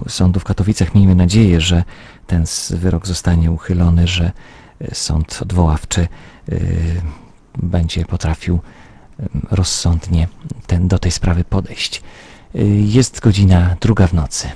sądu w Katowicach. Miejmy nadzieję, że ten wyrok zostanie uchylony, że sąd odwoławczy będzie potrafił rozsądnie do tej sprawy podejść. Jest godzina 2 w nocy.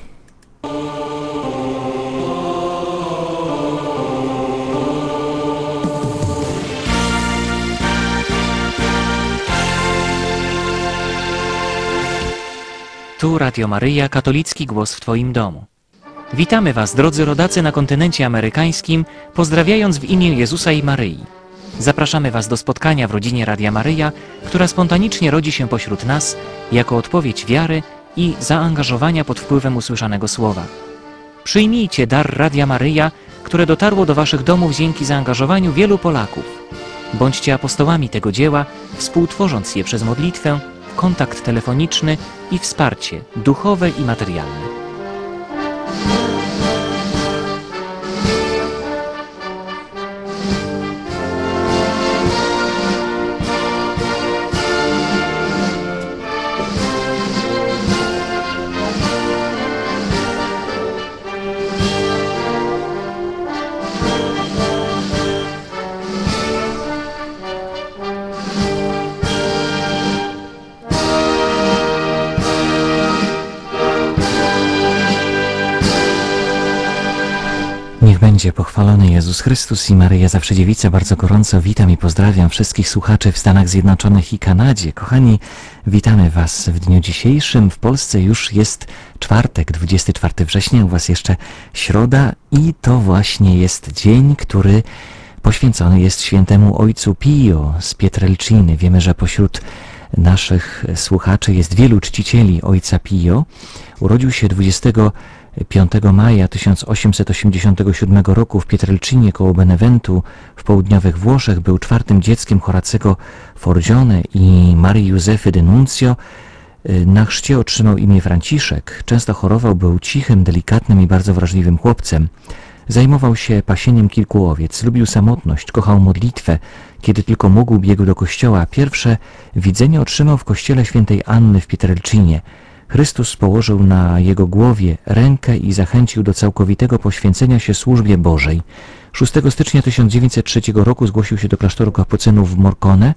Tu Radio Maryja, katolicki głos w Twoim domu. Witamy Was, drodzy rodacy na kontynencie amerykańskim, pozdrawiając w imię Jezusa i Maryi. Zapraszamy Was do spotkania w rodzinie Radia Maryja, która spontanicznie rodzi się pośród nas jako odpowiedź wiary i zaangażowania pod wpływem usłyszanego słowa. Przyjmijcie dar Radia Maryja, które dotarło do Waszych domów dzięki zaangażowaniu wielu Polaków. Bądźcie apostołami tego dzieła, współtworząc je przez modlitwę, kontakt telefoniczny i wsparcie duchowe i materialne. Niech będzie pochwalony Jezus Chrystus i Maryja Zawsze Dziewica. Bardzo gorąco witam i pozdrawiam wszystkich słuchaczy w Stanach Zjednoczonych i Kanadzie. Kochani, witamy Was w dniu dzisiejszym. W Polsce już jest czwartek, 24 września, u Was jeszcze środa i to właśnie jest dzień, który poświęcony jest świętemu ojcu Pio z Pietrelciny. Wiemy, że pośród naszych słuchaczy jest wielu czcicieli ojca Pio. Urodził się 25 maja 1887 roku w Pietrelcinie koło Beneventu w południowych Włoszech. Był czwartym dzieckiem Horacego Forgione i Marii Józefy de Nuncio. Na chrzcie otrzymał imię Franciszek. Często chorował, był cichym, delikatnym i bardzo wrażliwym chłopcem. Zajmował się pasieniem kilku owiec, lubił samotność, kochał modlitwę. Kiedy tylko mógł, biegł do kościoła. Pierwsze widzenie otrzymał w kościele świętej Anny w Pietrelcinie. Chrystus położył na jego głowie rękę i zachęcił do całkowitego poświęcenia się służbie Bożej. 6 stycznia 1903 roku zgłosił się do klasztoru kapucynów w Morcone.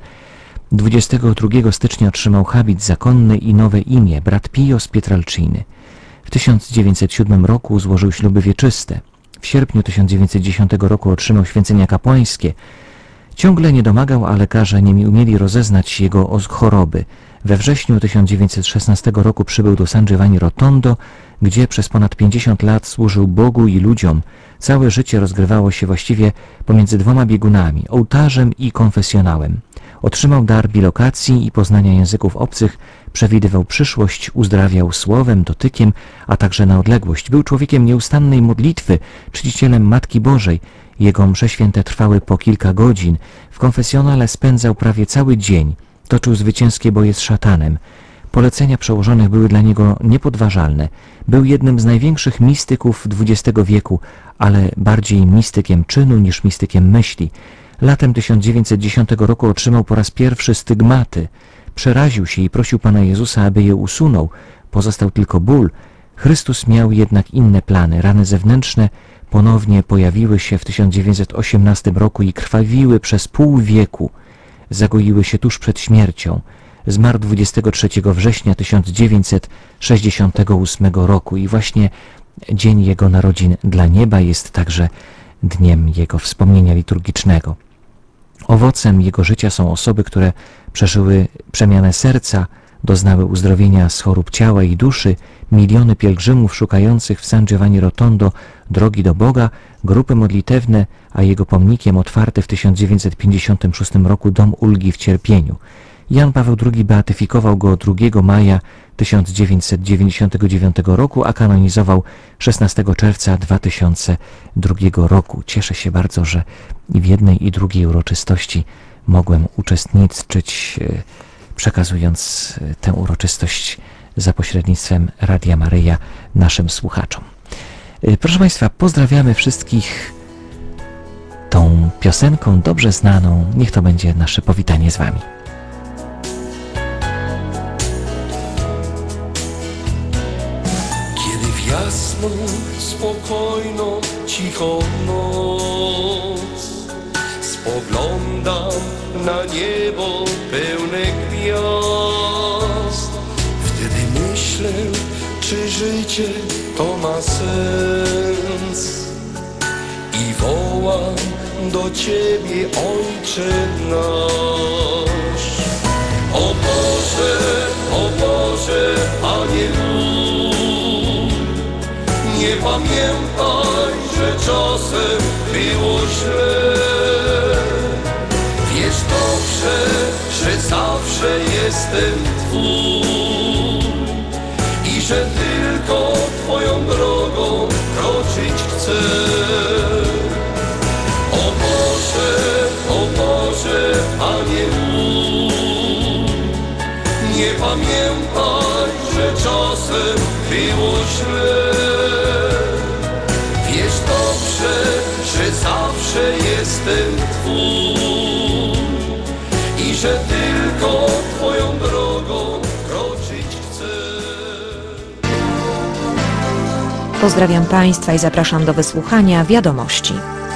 22 stycznia otrzymał habit zakonny i nowe imię, brat Pio z Pietrelciny. W 1907 roku złożył śluby wieczyste. W sierpniu 1910 roku otrzymał święcenia kapłańskie. Ciągle nie domagał, a lekarze nie umieli rozeznać jego choroby. We wrześniu 1916 roku przybył do San Giovanni Rotondo, gdzie przez ponad 50 lat służył Bogu i ludziom. Całe życie rozgrywało się właściwie pomiędzy dwoma biegunami, ołtarzem i konfesjonałem. Otrzymał dar bilokacji i poznania języków obcych, przewidywał przyszłość, uzdrawiał słowem, dotykiem, a także na odległość. Był człowiekiem nieustannej modlitwy, czcicielem Matki Bożej. Jego msze święte trwały po kilka godzin. W konfesjonale spędzał prawie cały dzień. Toczył zwycięskie boje z szatanem. Polecenia przełożonych były dla niego niepodważalne. Był jednym z największych mistyków XX wieku, ale bardziej mistykiem czynu niż mistykiem myśli. Latem 1910 roku otrzymał po raz pierwszy stygmaty. Przeraził się i prosił Pana Jezusa, aby je usunął. Pozostał tylko ból. Chrystus miał jednak inne plany. Rany zewnętrzne ponownie pojawiły się w 1918 roku i krwawiły przez pół wieku. Zagoiły się tuż przed śmiercią. Zmarł 23 września 1968 roku i właśnie dzień jego narodzin dla nieba jest także dniem jego wspomnienia liturgicznego. Owocem jego życia są osoby, które przeżyły przemianę serca, doznały uzdrowienia z chorób ciała i duszy, miliony pielgrzymów szukających w San Giovanni Rotondo drogi do Boga, grupy modlitewne, a jego pomnikiem otwarty w 1956 roku Dom Ulgi w Cierpieniu. Jan Paweł II beatyfikował go 2 maja 1999 roku, a kanonizował 16 czerwca 2002 roku. Cieszę się bardzo, że i w jednej i drugiej uroczystości mogłem uczestniczyć, przekazując tę uroczystość za pośrednictwem Radia Maryja naszym słuchaczom. Proszę Państwa, pozdrawiamy wszystkich tą piosenką dobrze znaną. Niech to będzie nasze powitanie z Wami. Kiedy w jasnym jasną, spokojną, cichą noc. Spoglądam na niebo pełne gwiazd. Wtedy myślę, czy życie to ma sens. I wołam do Ciebie, Ojcze nasz. O Boże, Panie mój, nie pamiętaj, że czasem było źle. Wiesz dobrze, że zawsze jestem Twój i że tylko Twoją drogą kroczyć chcę. O Boże, Panie mój, nie pamiętaj, że czasem było źle. Wiesz dobrze, że zawsze jestem Twój i że tylko Twoją drogą kroczyć chcę. Pozdrawiam Państwa i zapraszam do wysłuchania wiadomości.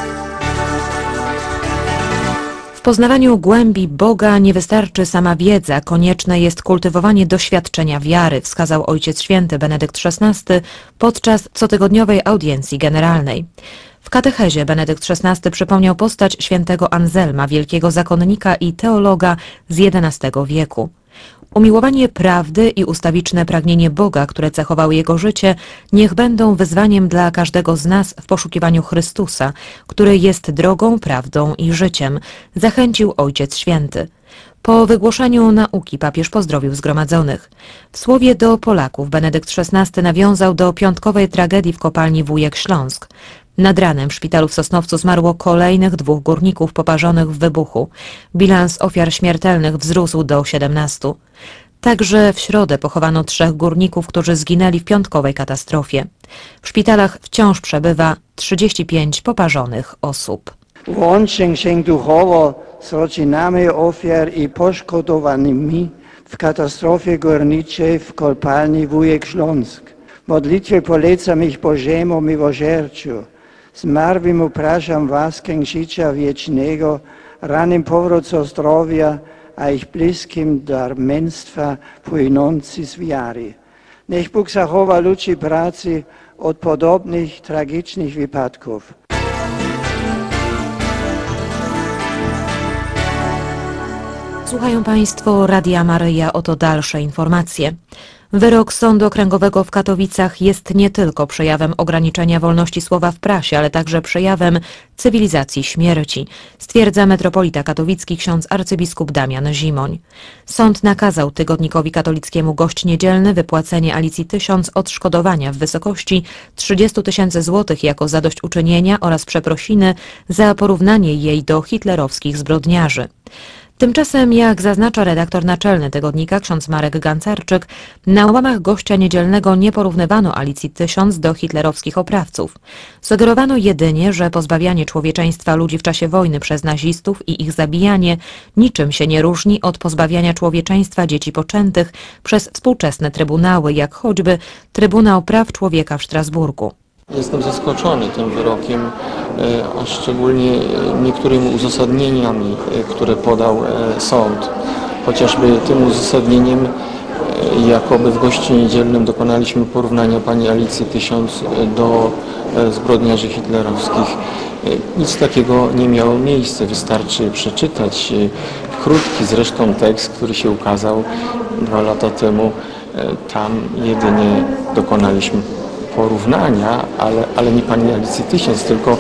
W poznawaniu głębi Boga nie wystarczy sama wiedza, konieczne jest kultywowanie doświadczenia wiary, wskazał Ojciec Święty Benedykt XVI podczas cotygodniowej audiencji generalnej. W katechezie Benedykt XVI przypomniał postać świętego Anselma, wielkiego zakonnika i teologa z XI wieku. Umiłowanie prawdy i ustawiczne pragnienie Boga, które cechowały jego życie, niech będą wyzwaniem dla każdego z nas w poszukiwaniu Chrystusa, który jest drogą, prawdą i życiem, zachęcił Ojciec Święty. Po wygłoszeniu nauki papież pozdrowił zgromadzonych. W słowie do Polaków Benedykt XVI nawiązał do piątkowej tragedii w kopalni Wujek Śląsk. Nad ranem w szpitalu w Sosnowcu zmarło kolejnych 2 górników poparzonych w wybuchu. Bilans ofiar śmiertelnych wzrósł do 17. Także w środę pochowano 3 górników, którzy zginęli w piątkowej katastrofie. W szpitalach wciąż przebywa 35 poparzonych osób. Łączeń duchowo z rodzinami ofiar i poszkodowanymi w katastrofie górniczej w kopalni Wujek Śląsk. Modlitwie polecam ich Bożemu miłosierdziu. Zmarłym upraszam łaskę życia wiecznego, ranym powrót do zdrowia, a ich bliskim dar męstwa płynący z wiary. Niech Bóg zachowa ludzi pracy od podobnych tragicznych wypadków. Słuchają Państwo Radia Maryja, oto dalsze informacje. Wyrok Sądu Okręgowego w Katowicach jest nie tylko przejawem ograniczenia wolności słowa w prasie, ale także przejawem cywilizacji śmierci, stwierdza metropolita katowicki ksiądz arcybiskup Damian Zimoń. Sąd nakazał tygodnikowi katolickiemu Gość Niedzielny wypłacenie Alicji 1000 odszkodowania w wysokości 30 000 złotych jako zadośćuczynienia oraz przeprosiny za porównanie jej do hitlerowskich zbrodniarzy. Tymczasem, jak zaznacza redaktor naczelny tygodnika ksiądz Marek Gancarczyk, na łamach Gościa Niedzielnego nie porównywano Alicji 1000 do hitlerowskich oprawców. Sugerowano jedynie, że pozbawianie człowieczeństwa ludzi w czasie wojny przez nazistów i ich zabijanie niczym się nie różni od pozbawiania człowieczeństwa dzieci poczętych przez współczesne trybunały, jak choćby Trybunał Praw Człowieka w Strasburgu. Jestem zaskoczony tym wyrokiem, a szczególnie niektórymi uzasadnieniami, które podał sąd. Chociażby tym uzasadnieniem, jakoby w Gościu Niedzielnym dokonaliśmy porównania pani Alicji 1000 do zbrodniarzy hitlerowskich. Nic takiego nie miało miejsca. Wystarczy przeczytać krótki zresztą tekst, który się ukazał 2 lata temu. Tam jedynie dokonaliśmy porównania, ale nie pani Alicji 1000, tylko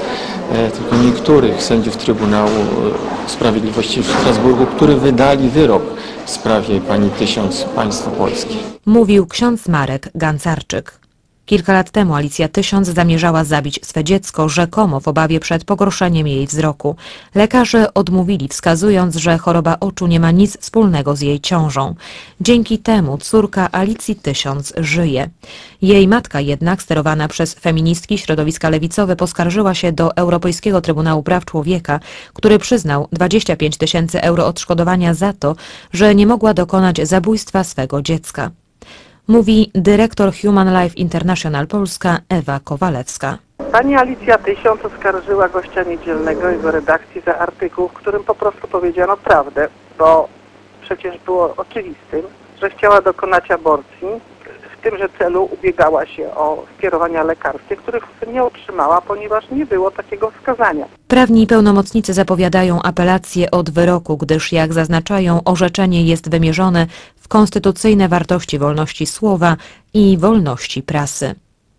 niektórych sędziów Trybunału Sprawiedliwości w Strasburgu, którzy wydali wyrok w sprawie pani 1000 państwo polskie. Mówił ksiądz Marek Gancarczyk. Kilka lat temu Alicja 1000 zamierzała zabić swe dziecko, rzekomo w obawie przed pogorszeniem jej wzroku. Lekarze odmówili, wskazując, że choroba oczu nie ma nic wspólnego z jej ciążą. Dzięki temu córka Alicji 1000 żyje. Jej matka jednak, sterowana przez feministki środowiska lewicowe, poskarżyła się do Europejskiego Trybunału Praw Człowieka, który przyznał 25 000 euro odszkodowania za to, że nie mogła dokonać zabójstwa swego dziecka. mówi dyrektor Human Life International Polska Ewa Kowalewska. Pani Alicja Tysiąc oskarżyła gościa niedzielnego jego redakcji za artykuł, w którym po prostu powiedziano prawdę, bo przecież było oczywistym, że chciała dokonać aborcji. W tymże celu ubiegała się o skierowania lekarskie, których nie otrzymała, ponieważ nie było takiego wskazania. Prawni pełnomocnicy zapowiadają apelację od wyroku, gdyż jak zaznaczają, orzeczenie jest wymierzone w konstytucyjne wartości wolności słowa i wolności prasy.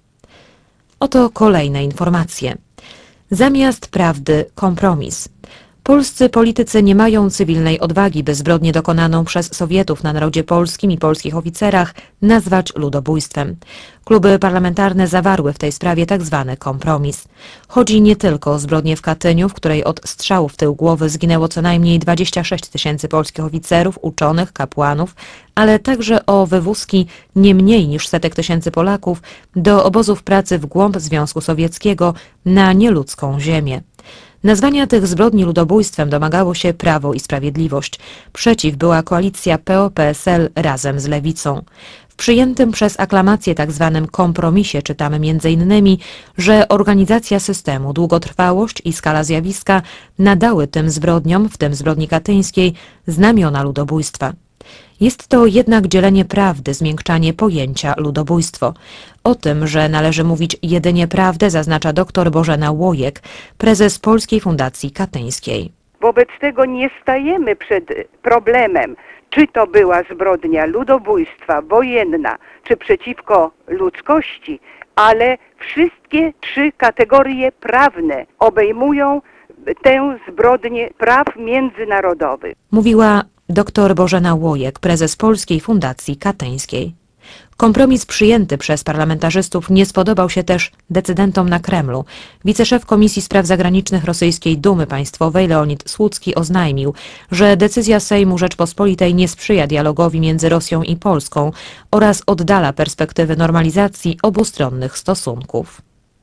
Oto kolejne informacje. Zamiast prawdy kompromis. Polscy politycy nie mają cywilnej odwagi, by zbrodnię dokonaną przez Sowietów na narodzie polskim i polskich oficerach nazwać ludobójstwem. Kluby parlamentarne zawarły w tej sprawie tzw. kompromis. Chodzi nie tylko o zbrodnię w Katyniu, w której od strzału w tył głowy zginęło co najmniej 26 tysięcy polskich oficerów, uczonych, kapłanów, ale także o wywózki nie mniej niż setek tysięcy Polaków do obozów pracy w głąb Związku Sowieckiego na nieludzką ziemię. Nazwania tych zbrodni ludobójstwem domagało się Prawo i Sprawiedliwość. Przeciw była koalicja PO-PSL razem z Lewicą. W przyjętym przez aklamację tzw. kompromisie czytamy m.in., że organizacja systemu, długotrwałość i skala zjawiska nadały tym zbrodniom, w tym zbrodni katyńskiej, znamiona ludobójstwa. Jest to jednak dzielenie prawdy, zmiękczanie pojęcia ludobójstwo. O tym, że należy mówić jedynie prawdę, zaznacza dr Bożena Łojek, prezes Polskiej Fundacji Katyńskiej. Wobec tego nie stajemy przed problemem, czy to była zbrodnia ludobójstwa, wojenna, czy przeciwko ludzkości, ale wszystkie trzy kategorie prawne obejmują tę zbrodnię praw międzynarodowych. Mówiła dr Bożena Łojek, prezes Polskiej Fundacji Katyńskiej. Kompromis przyjęty przez parlamentarzystów nie spodobał się też decydentom na Kremlu. Wiceszef Komisji Spraw Zagranicznych rosyjskiej Dumy Państwowej Leonid Słucki oznajmił, że decyzja Sejmu Rzeczpospolitej nie sprzyja dialogowi między Rosją i Polską oraz oddala perspektywy normalizacji obustronnych stosunków.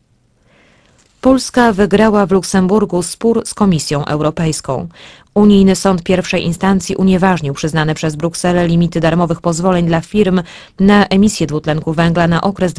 Polska wygrała w Luksemburgu spór z Komisją Europejską. Unijny Sąd Pierwszej Instancji unieważnił przyznane przez Brukselę limity darmowych pozwoleń dla firm na emisję dwutlenku węgla na okres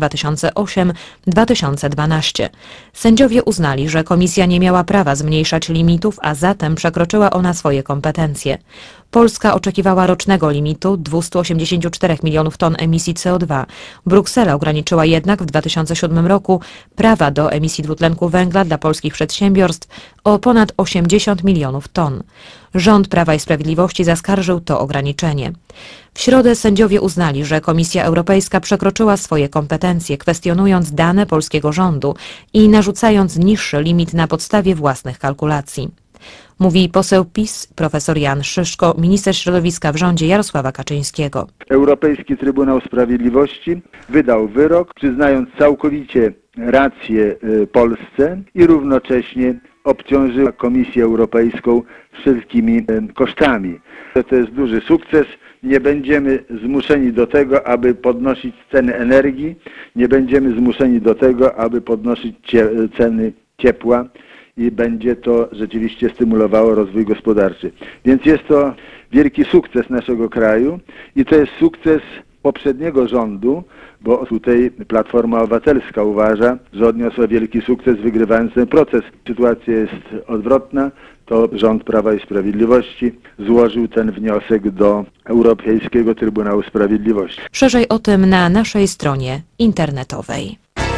2008-2012. Sędziowie uznali, że Komisja nie miała prawa zmniejszać limitów, a zatem przekroczyła ona swoje kompetencje. Polska oczekiwała rocznego limitu 284 milionów ton emisji CO2. Bruksela ograniczyła jednak w 2007 roku prawa do emisji dwutlenku węgla dla polskich przedsiębiorstw o ponad 80 milionów ton. Rząd Prawa i Sprawiedliwości zaskarżył to ograniczenie. W środę sędziowie uznali, że Komisja Europejska przekroczyła swoje kompetencje, kwestionując dane polskiego rządu i narzucając niższy limit na podstawie własnych kalkulacji. Mówi poseł PiS, profesor Jan Szyszko, minister środowiska w rządzie Jarosława Kaczyńskiego. Europejski Trybunał Sprawiedliwości wydał wyrok, przyznając całkowicie rację Polsce i równocześnie obciążył Komisję Europejską wszelkimi kosztami. To jest duży sukces. Nie będziemy zmuszeni do tego, aby podnosić ceny energii, nie będziemy zmuszeni do tego, aby podnosić ceny ciepła i będzie to rzeczywiście stymulowało rozwój gospodarczy. Więc jest to wielki sukces naszego kraju i to jest sukces poprzedniego rządu, bo tutaj Platforma Obywatelska uważa, że odniosła wielki sukces, wygrywając ten proces. Sytuacja jest odwrotna, to rząd Prawa i Sprawiedliwości złożył ten wniosek do Europejskiego Trybunału Sprawiedliwości. Szerzej o tym na naszej stronie internetowej.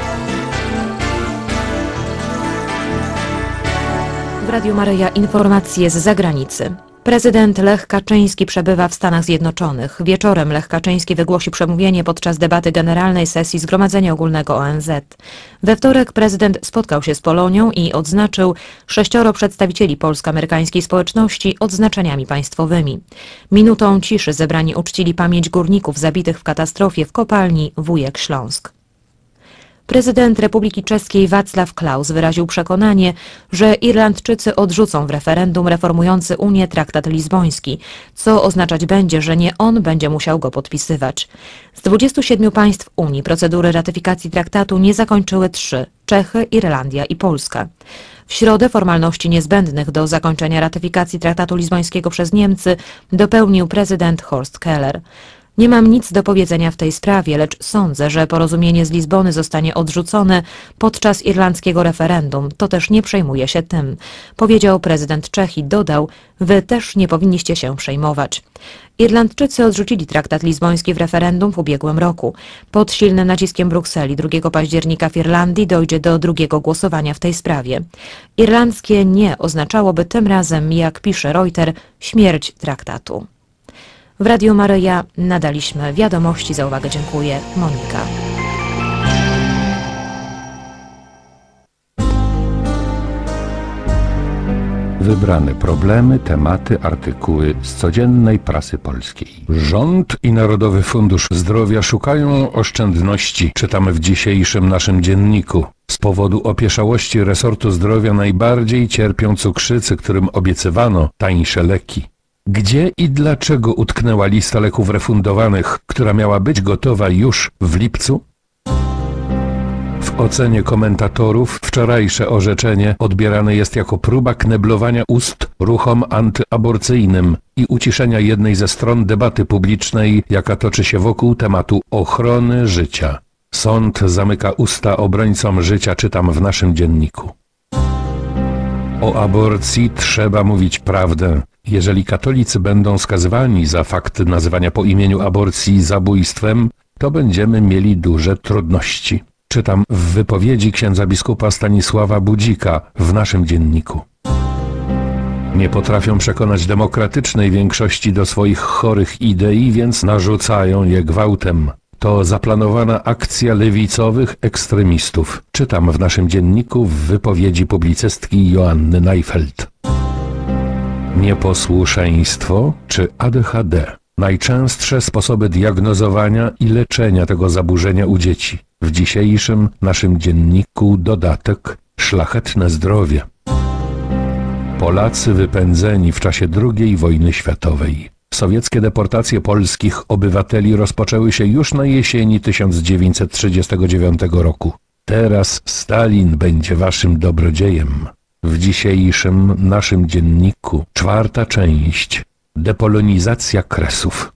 W Radiu Maryja informacje z zagranicy. Prezydent Lech Kaczyński przebywa w Stanach Zjednoczonych. Wieczorem Lech Kaczyński wygłosi przemówienie podczas debaty generalnej sesji Zgromadzenia Ogólnego ONZ. We wtorek prezydent spotkał się z Polonią i odznaczył 6 przedstawicieli polsko-amerykańskiej społeczności odznaczeniami państwowymi. Minutą ciszy zebrani uczcili pamięć górników zabitych w katastrofie w kopalni Wujek Śląsk. Prezydent Republiki Czeskiej Václav Klaus wyraził przekonanie, że Irlandczycy odrzucą w referendum reformujący Unię traktat lizboński, co oznaczać będzie, że nie on będzie musiał go podpisywać. Z 27 państw Unii procedury ratyfikacji traktatu nie zakończyły 3 – Czechy, Irlandia i Polska. W środę formalności niezbędnych do zakończenia ratyfikacji traktatu lizbońskiego przez Niemcy dopełnił prezydent Horst Keller. Nie mam nic do powiedzenia w tej sprawie, lecz sądzę, że porozumienie z Lizbony zostanie odrzucone podczas irlandzkiego referendum. To też nie przejmuje się tym, powiedział prezydent Czech i dodał: wy też nie powinniście się przejmować. Irlandczycy odrzucili traktat lizboński w referendum w ubiegłym roku. Pod silnym naciskiem Brukseli 2 października w Irlandii dojdzie do drugiego głosowania w tej sprawie. Irlandzkie nie oznaczałoby tym razem, jak pisze Reuters, śmierć traktatu. W Radiu Maryja nadaliśmy wiadomości. Za uwagę dziękuję. Monika. Wybrane problemy, tematy, artykuły z codziennej prasy polskiej. Rząd i Narodowy Fundusz Zdrowia szukają oszczędności, czytamy w dzisiejszym naszym dzienniku. Z powodu opieszałości resortu zdrowia najbardziej cierpią cukrzycy, którym obiecywano tańsze leki. Gdzie i dlaczego utknęła lista leków refundowanych, która miała być gotowa już w lipcu? W ocenie komentatorów wczorajsze orzeczenie odbierane jest jako próba kneblowania ust ruchom antyaborcyjnym i uciszenia jednej ze stron debaty publicznej, jaka toczy się wokół tematu ochrony życia. Sąd zamyka usta obrońcom życia, czytam w naszym dzienniku. O aborcji trzeba mówić prawdę. Jeżeli katolicy będą skazywani za fakt nazywania po imieniu aborcji zabójstwem, to będziemy mieli duże trudności. Czytam w wypowiedzi księdza biskupa Stanisława Budzika w naszym dzienniku. Nie potrafią przekonać demokratycznej większości do swoich chorych idei, więc narzucają je gwałtem. To zaplanowana akcja lewicowych ekstremistów. Czytam w naszym dzienniku w wypowiedzi publicystki Joanny Neifeld. Nieposłuszeństwo czy ADHD? Najczęstsze sposoby diagnozowania i leczenia tego zaburzenia u dzieci. W dzisiejszym naszym dzienniku dodatek szlachetne zdrowie. Polacy wypędzeni w czasie II wojny światowej. Sowieckie deportacje polskich obywateli rozpoczęły się już na jesieni 1939 roku. Teraz Stalin będzie waszym dobrodziejem. W dzisiejszym naszym dzienniku 4. część. Depolonizacja Kresów.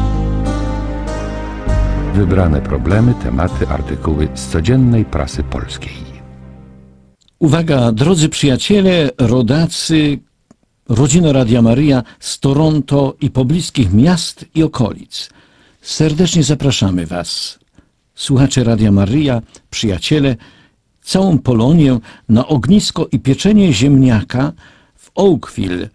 Wybrane problemy, tematy, artykuły z codziennej prasy polskiej. Uwaga, drodzy przyjaciele, rodacy, rodzina Radia Maryja z Toronto i pobliskich miast i okolic. Serdecznie zapraszamy Was, słuchacze Radia Maryja, przyjaciele, całą Polonię na ognisko i pieczenie ziemniaka w Oakville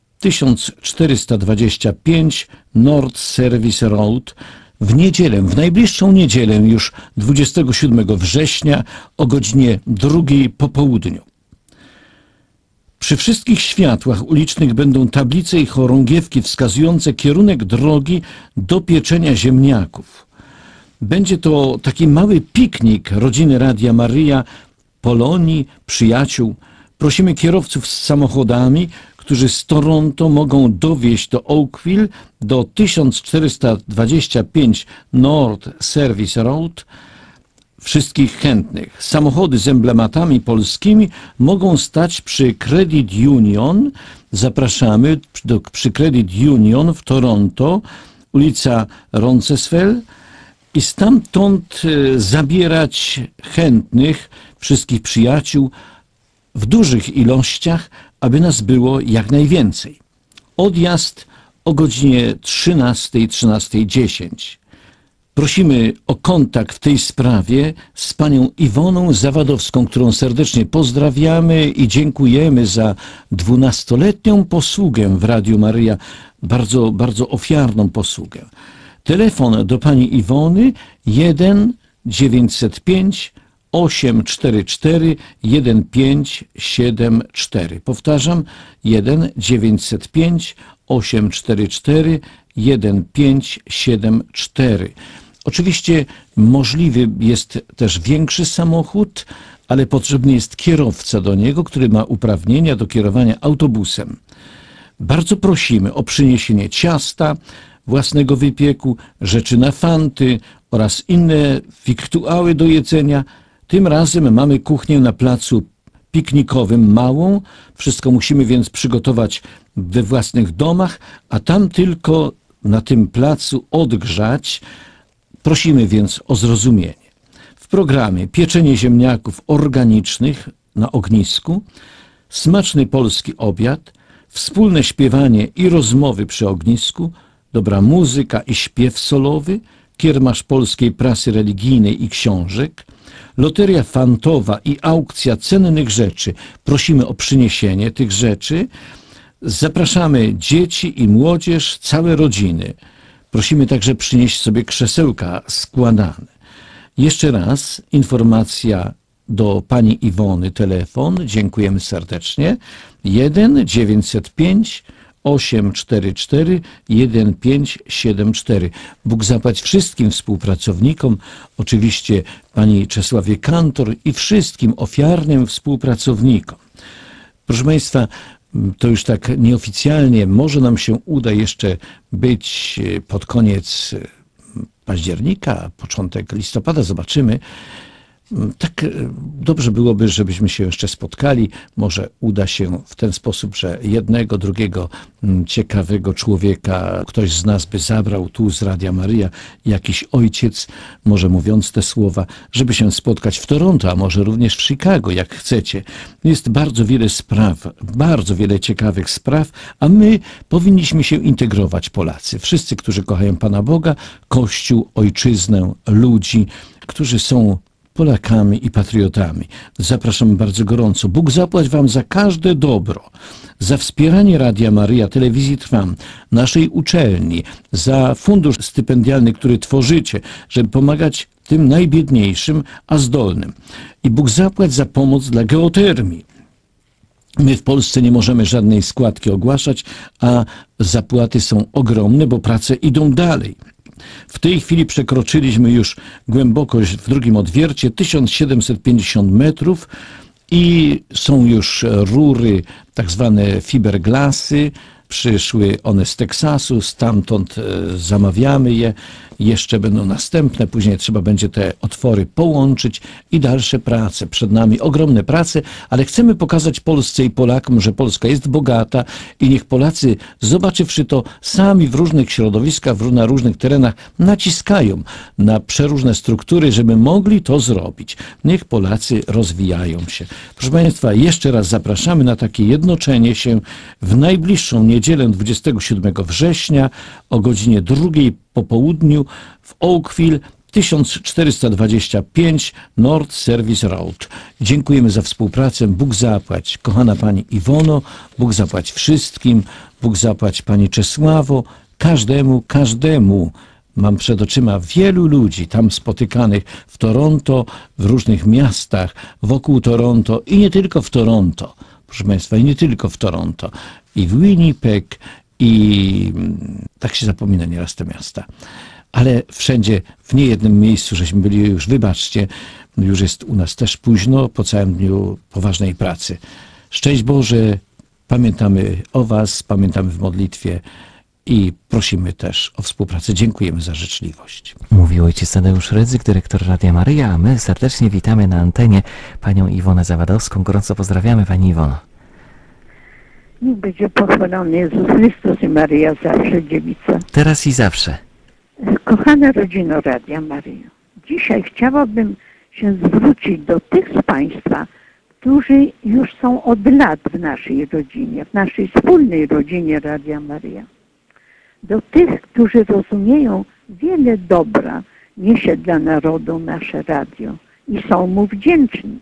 1425 North Service Road w niedzielę, w najbliższą niedzielę już 27 września o godzinie 2 po południu. Przy wszystkich światłach ulicznych będą tablice i chorągiewki wskazujące kierunek drogi do pieczenia ziemniaków. Będzie to taki mały piknik rodziny Radia Maryja, Polonii, przyjaciół. Prosimy kierowców z samochodami, którzy z Toronto mogą dowieźć do Oakville do 1425 North Service Road wszystkich chętnych. Samochody z emblematami polskimi mogą stać przy Credit Union. Zapraszamy przy Credit Union w Toronto, ulica Roncesvalles, i stamtąd zabierać chętnych, wszystkich przyjaciół w dużych ilościach, aby nas było jak najwięcej. Odjazd o godzinie 13:10. Prosimy o kontakt w tej sprawie z panią Iwoną Zawadowską, którą serdecznie pozdrawiamy i dziękujemy za 12-letnią posługę w Radiu Maryja, bardzo, bardzo ofiarną posługę. Telefon do pani Iwony 1 905 844 1574. Powtarzam, 1 905 844 1574. Oczywiście możliwy jest też większy samochód, ale potrzebny jest kierowca do niego, który ma uprawnienia do kierowania autobusem. Bardzo prosimy o przyniesienie ciasta, własnego wypieku, rzeczy na fanty oraz inne wiktuały do jedzenia. Tym razem mamy kuchnię na placu piknikowym małą. Wszystko musimy więc przygotować we własnych domach, a tam tylko na tym placu odgrzać. Prosimy więc o zrozumienie. W programie pieczenie ziemniaków organicznych na ognisku, smaczny polski obiad, wspólne śpiewanie i rozmowy przy ognisku, dobra muzyka i śpiew solowy, kiermasz polskiej prasy religijnej i książek, loteria fantowa i aukcja cennych rzeczy. Prosimy o przyniesienie tych rzeczy. Zapraszamy dzieci i młodzież, całe rodziny. Prosimy także przynieść sobie krzesełka składane. Jeszcze raz informacja do pani Iwony, telefon, dziękujemy serdecznie, 1 905 844 1574. Bóg zapłać wszystkim współpracownikom, oczywiście pani Czesławie Kantor i wszystkim ofiarnym współpracownikom. Proszę Państwa, to już tak nieoficjalnie, może nam się uda jeszcze być pod koniec października, początek listopada, zobaczymy. Tak dobrze byłoby, żebyśmy się jeszcze spotkali. Może uda się w ten sposób, że jednego, drugiego ciekawego człowieka ktoś z nas by zabrał tu z Radia Maryja, jakiś ojciec, może mówiąc te słowa, żeby się spotkać w Toronto, a może również w Chicago, jak chcecie. Jest bardzo wiele spraw, bardzo wiele ciekawych spraw, a my powinniśmy się integrować, Polacy. Wszyscy, którzy kochają Pana Boga, Kościół, ojczyznę, ludzi, którzy są Polakami i patriotami. Zapraszam bardzo gorąco. Bóg zapłać Wam za każde dobro, za wspieranie Radia Maryja, Telewizji Trwam, naszej uczelni, za fundusz stypendialny, który tworzycie, żeby pomagać tym najbiedniejszym, a zdolnym. I Bóg zapłać za pomoc dla geotermii. My w Polsce nie możemy żadnej składki ogłaszać, a zapłaty są ogromne, bo prace idą dalej. W tej chwili przekroczyliśmy już głębokość w drugim odwiercie 1750 metrów i są już rury, tak zwane fiberglasy. Przyszły one z Teksasu, stamtąd zamawiamy je. Jeszcze będą następne, później trzeba będzie te otwory połączyć i dalsze prace. Przed nami ogromne prace, ale chcemy pokazać Polsce i Polakom, że Polska jest bogata i niech Polacy, zobaczywszy to, sami w różnych środowiskach, na różnych terenach naciskają na przeróżne struktury, żeby mogli to zrobić. Niech Polacy rozwijają się. Proszę Państwa, jeszcze raz zapraszamy na takie jednoczenie się w najbliższą niedzielę 27 września o godzinie 2 po południu w Oakville 1425 North Service Road. Dziękujemy za współpracę. Bóg zapłać, kochana Pani Iwono, Bóg zapłać wszystkim, Bóg zapłać Pani Czesławo, każdemu. Mam przed oczyma wielu ludzi tam spotykanych w Toronto, w różnych miastach wokół Toronto i nie tylko w Toronto. Proszę Państwa, i nie tylko w Toronto. I w Winnipeg, i tak się zapomina nieraz te miasta. Ale wszędzie, w niejednym miejscu, żeśmy byli już, wybaczcie, już jest u nas też późno, po całym dniu poważnej pracy. Szczęść Boże, pamiętamy o Was, pamiętamy w modlitwie i prosimy też o współpracę. Dziękujemy za życzliwość. Mówił ojciec Tadeusz Rydzyk, dyrektor Radia Maryja, a my serdecznie witamy na antenie panią Iwonę Zawadowską. Gorąco pozdrawiamy, pani Iwono. Niech będzie pochwalony Jezus Chrystus i Maryja zawsze dziewica. Teraz i zawsze. Kochana rodzino Radia Maryja, dzisiaj chciałabym się zwrócić do tych z Państwa, którzy już są od lat w naszej rodzinie, w naszej wspólnej rodzinie Radia Maryja. Do tych, którzy rozumieją, wiele dobra niesie dla narodu nasze radio i są mu wdzięczni,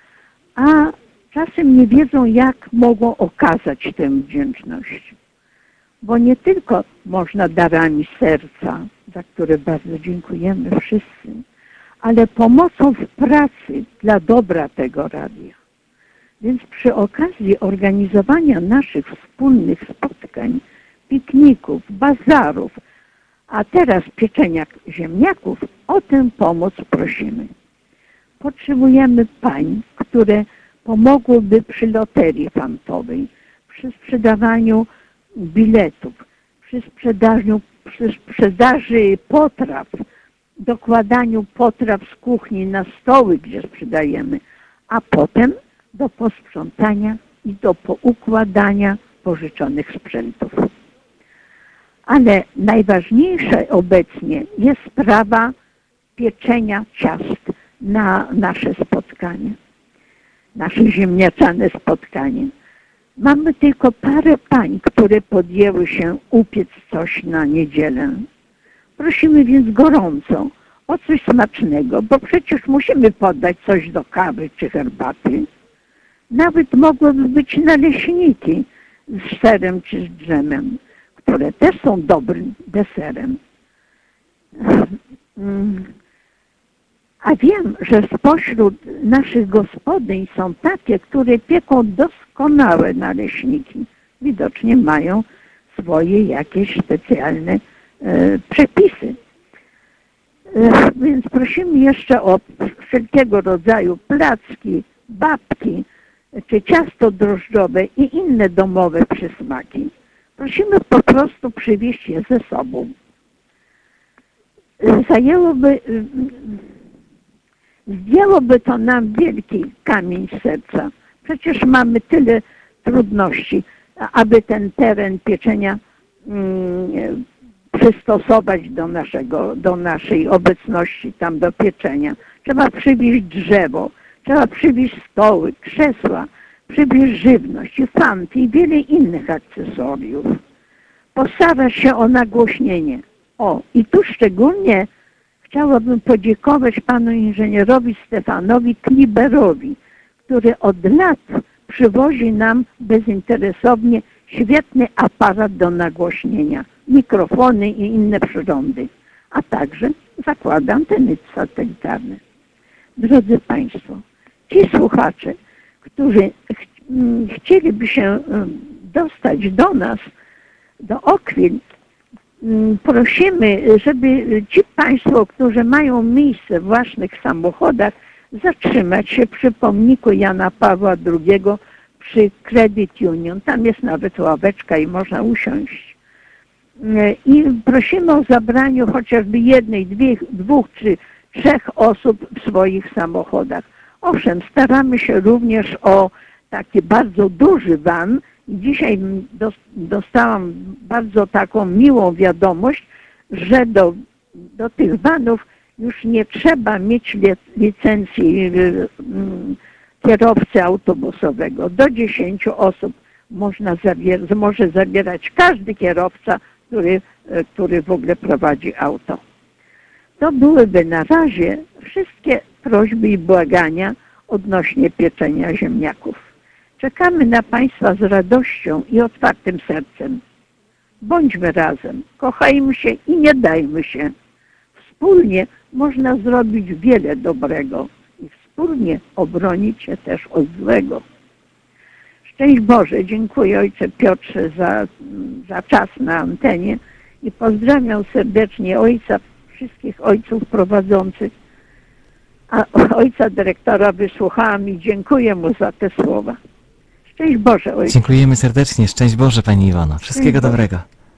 a czasem nie wiedzą, jak mogą okazać tę wdzięczność. Bo nie tylko można darami serca, za które bardzo dziękujemy wszyscy, ale pomocą w pracy dla dobra tego radia. Więc przy okazji organizowania naszych wspólnych spotkań, pikników, bazarów, a teraz pieczenia ziemniaków, o tę pomoc prosimy. Potrzebujemy pań, które pomogłyby przy loterii fantowej, przy sprzedawaniu biletów, przy sprzedaży potraw, dokładaniu potraw z kuchni na stoły, gdzie sprzedajemy, a potem do posprzątania i do poukładania pożyczonych sprzętów. Ale najważniejsze obecnie jest sprawa pieczenia ciast na nasze spotkanie, nasze ziemniaczane spotkanie. Mamy tylko parę pań, które podjęły się upiec coś na niedzielę. Prosimy więc gorąco o coś smacznego, bo przecież musimy podać coś do kawy czy herbaty. Nawet mogłyby być naleśniki z serem czy z drzemem, które też są dobrym deserem. A wiem, że spośród naszych gospodyń są takie, które pieką doskonałe naleśniki. Widocznie mają swoje jakieś specjalne przepisy. Więc prosimy jeszcze o wszelkiego rodzaju placki, babki, czy ciasto drożdżowe i inne domowe przysmaki. Prosimy po prostu przywieźć je ze sobą. Zdjęłoby to nam wielki kamień z serca. Przecież mamy tyle trudności, aby ten teren pieczenia przystosować do naszej obecności tam do pieczenia. Trzeba przywieźć drzewo, trzeba przywieźć stoły, krzesła, przywieźć żywność, fanty i wiele innych akcesoriów. Postarać się o nagłośnienie. I tu szczególnie chciałabym podziękować panu inżynierowi Stefanowi Kliberowi, który od lat przywozi nam bezinteresownie świetny aparat do nagłośnienia, mikrofony i inne przyrządy, a także zakłada anteny satelitarne. Drodzy Państwo, ci słuchacze, którzy chcieliby się dostać do nas, do Okwin, prosimy, żeby ci Państwo, którzy mają miejsce w własnych samochodach, zatrzymać się przy pomniku Jana Pawła II przy Credit Union. Tam jest nawet ławeczka i można usiąść. I prosimy o zabranie chociażby jednej, dwóch czy trzech osób w swoich samochodach. Owszem, staramy się również o taki bardzo duży van. Dzisiaj dostałam bardzo taką miłą wiadomość, że do tych vanów już nie trzeba mieć licencji kierowcy autobusowego. Do 10 osób może zabierać każdy kierowca, który w ogóle prowadzi auto. To byłyby na razie wszystkie prośby i błagania odnośnie pieczenia ziemniaków. Czekamy na Państwa z radością i otwartym sercem. Bądźmy razem, kochajmy się i nie dajmy się. Wspólnie można zrobić wiele dobrego i wspólnie obronić się też od złego. Szczęść Boże, dziękuję Ojcze Piotrze za czas na antenie i pozdrawiam serdecznie Ojca, wszystkich ojców prowadzących, a Ojca Dyrektora wysłuchałam i dziękuję mu za te słowa. Szczęść Boże, Ojcze. Dziękujemy serdecznie. Szczęść Boże, Pani Iwono. Wszystkiego dobrego.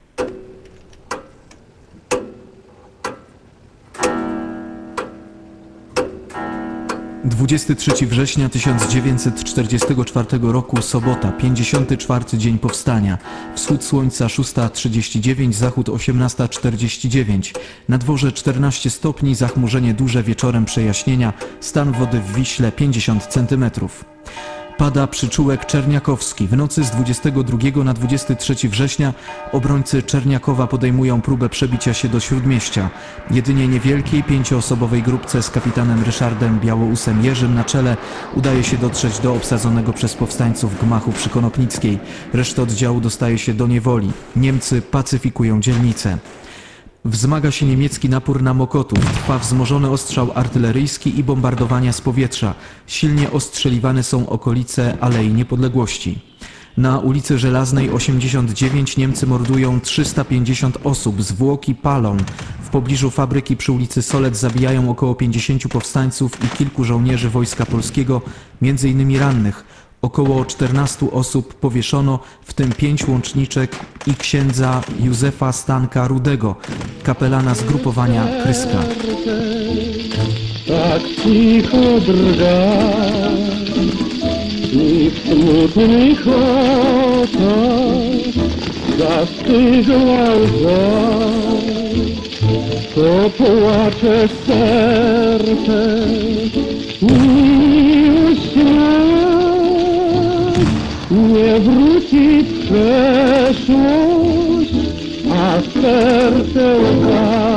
23 września 1944 roku, sobota, 54. dzień powstania. Wschód słońca 6:39, zachód 18:49. Na dworze 14 stopni, zachmurzenie duże, wieczorem przejaśnienia, stan wody w Wiśle 50 cm. Pada przyczółek czerniakowski. W nocy z 22 na 23 września obrońcy Czerniakowa podejmują próbę przebicia się do Śródmieścia. Jedynie niewielkiej, 5-osobowej grupce z kapitanem Ryszardem Białousem Jerzym na czele udaje się dotrzeć do obsadzonego przez powstańców gmachu przy Konopnickiej. Reszta oddziału dostaje się do niewoli. Niemcy pacyfikują dzielnicę. Wzmaga się niemiecki napór na Mokotów, trwa wzmożony ostrzał artyleryjski i bombardowania z powietrza. Silnie ostrzeliwane są okolice Alei Niepodległości. Na ulicy Żelaznej 89 Niemcy mordują 350 osób, zwłoki palą. W pobliżu fabryki przy ulicy Solec zabijają około 50 powstańców i kilku żołnierzy Wojska Polskiego, m.in. rannych. Około 14 osób powieszono, w tym 5 łączniczek i księdza Józefa Stanka Rudego, kapelana zgrupowania Kryska. Tak cicho drga i w smutnych oczach zastygła łza, to płacze serce i świat nie wróci w przeszłość, a serce łza.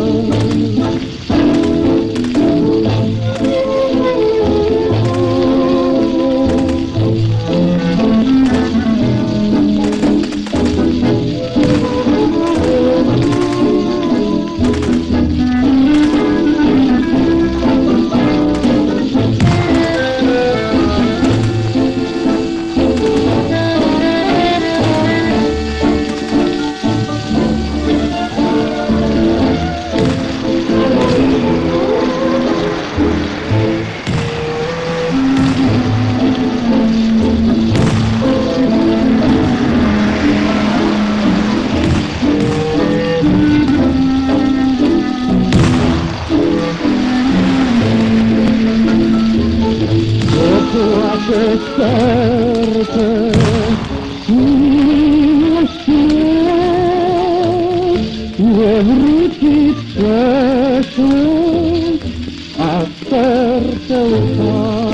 Płacze serce i świat nie wróci w przeszłość, a serce łza.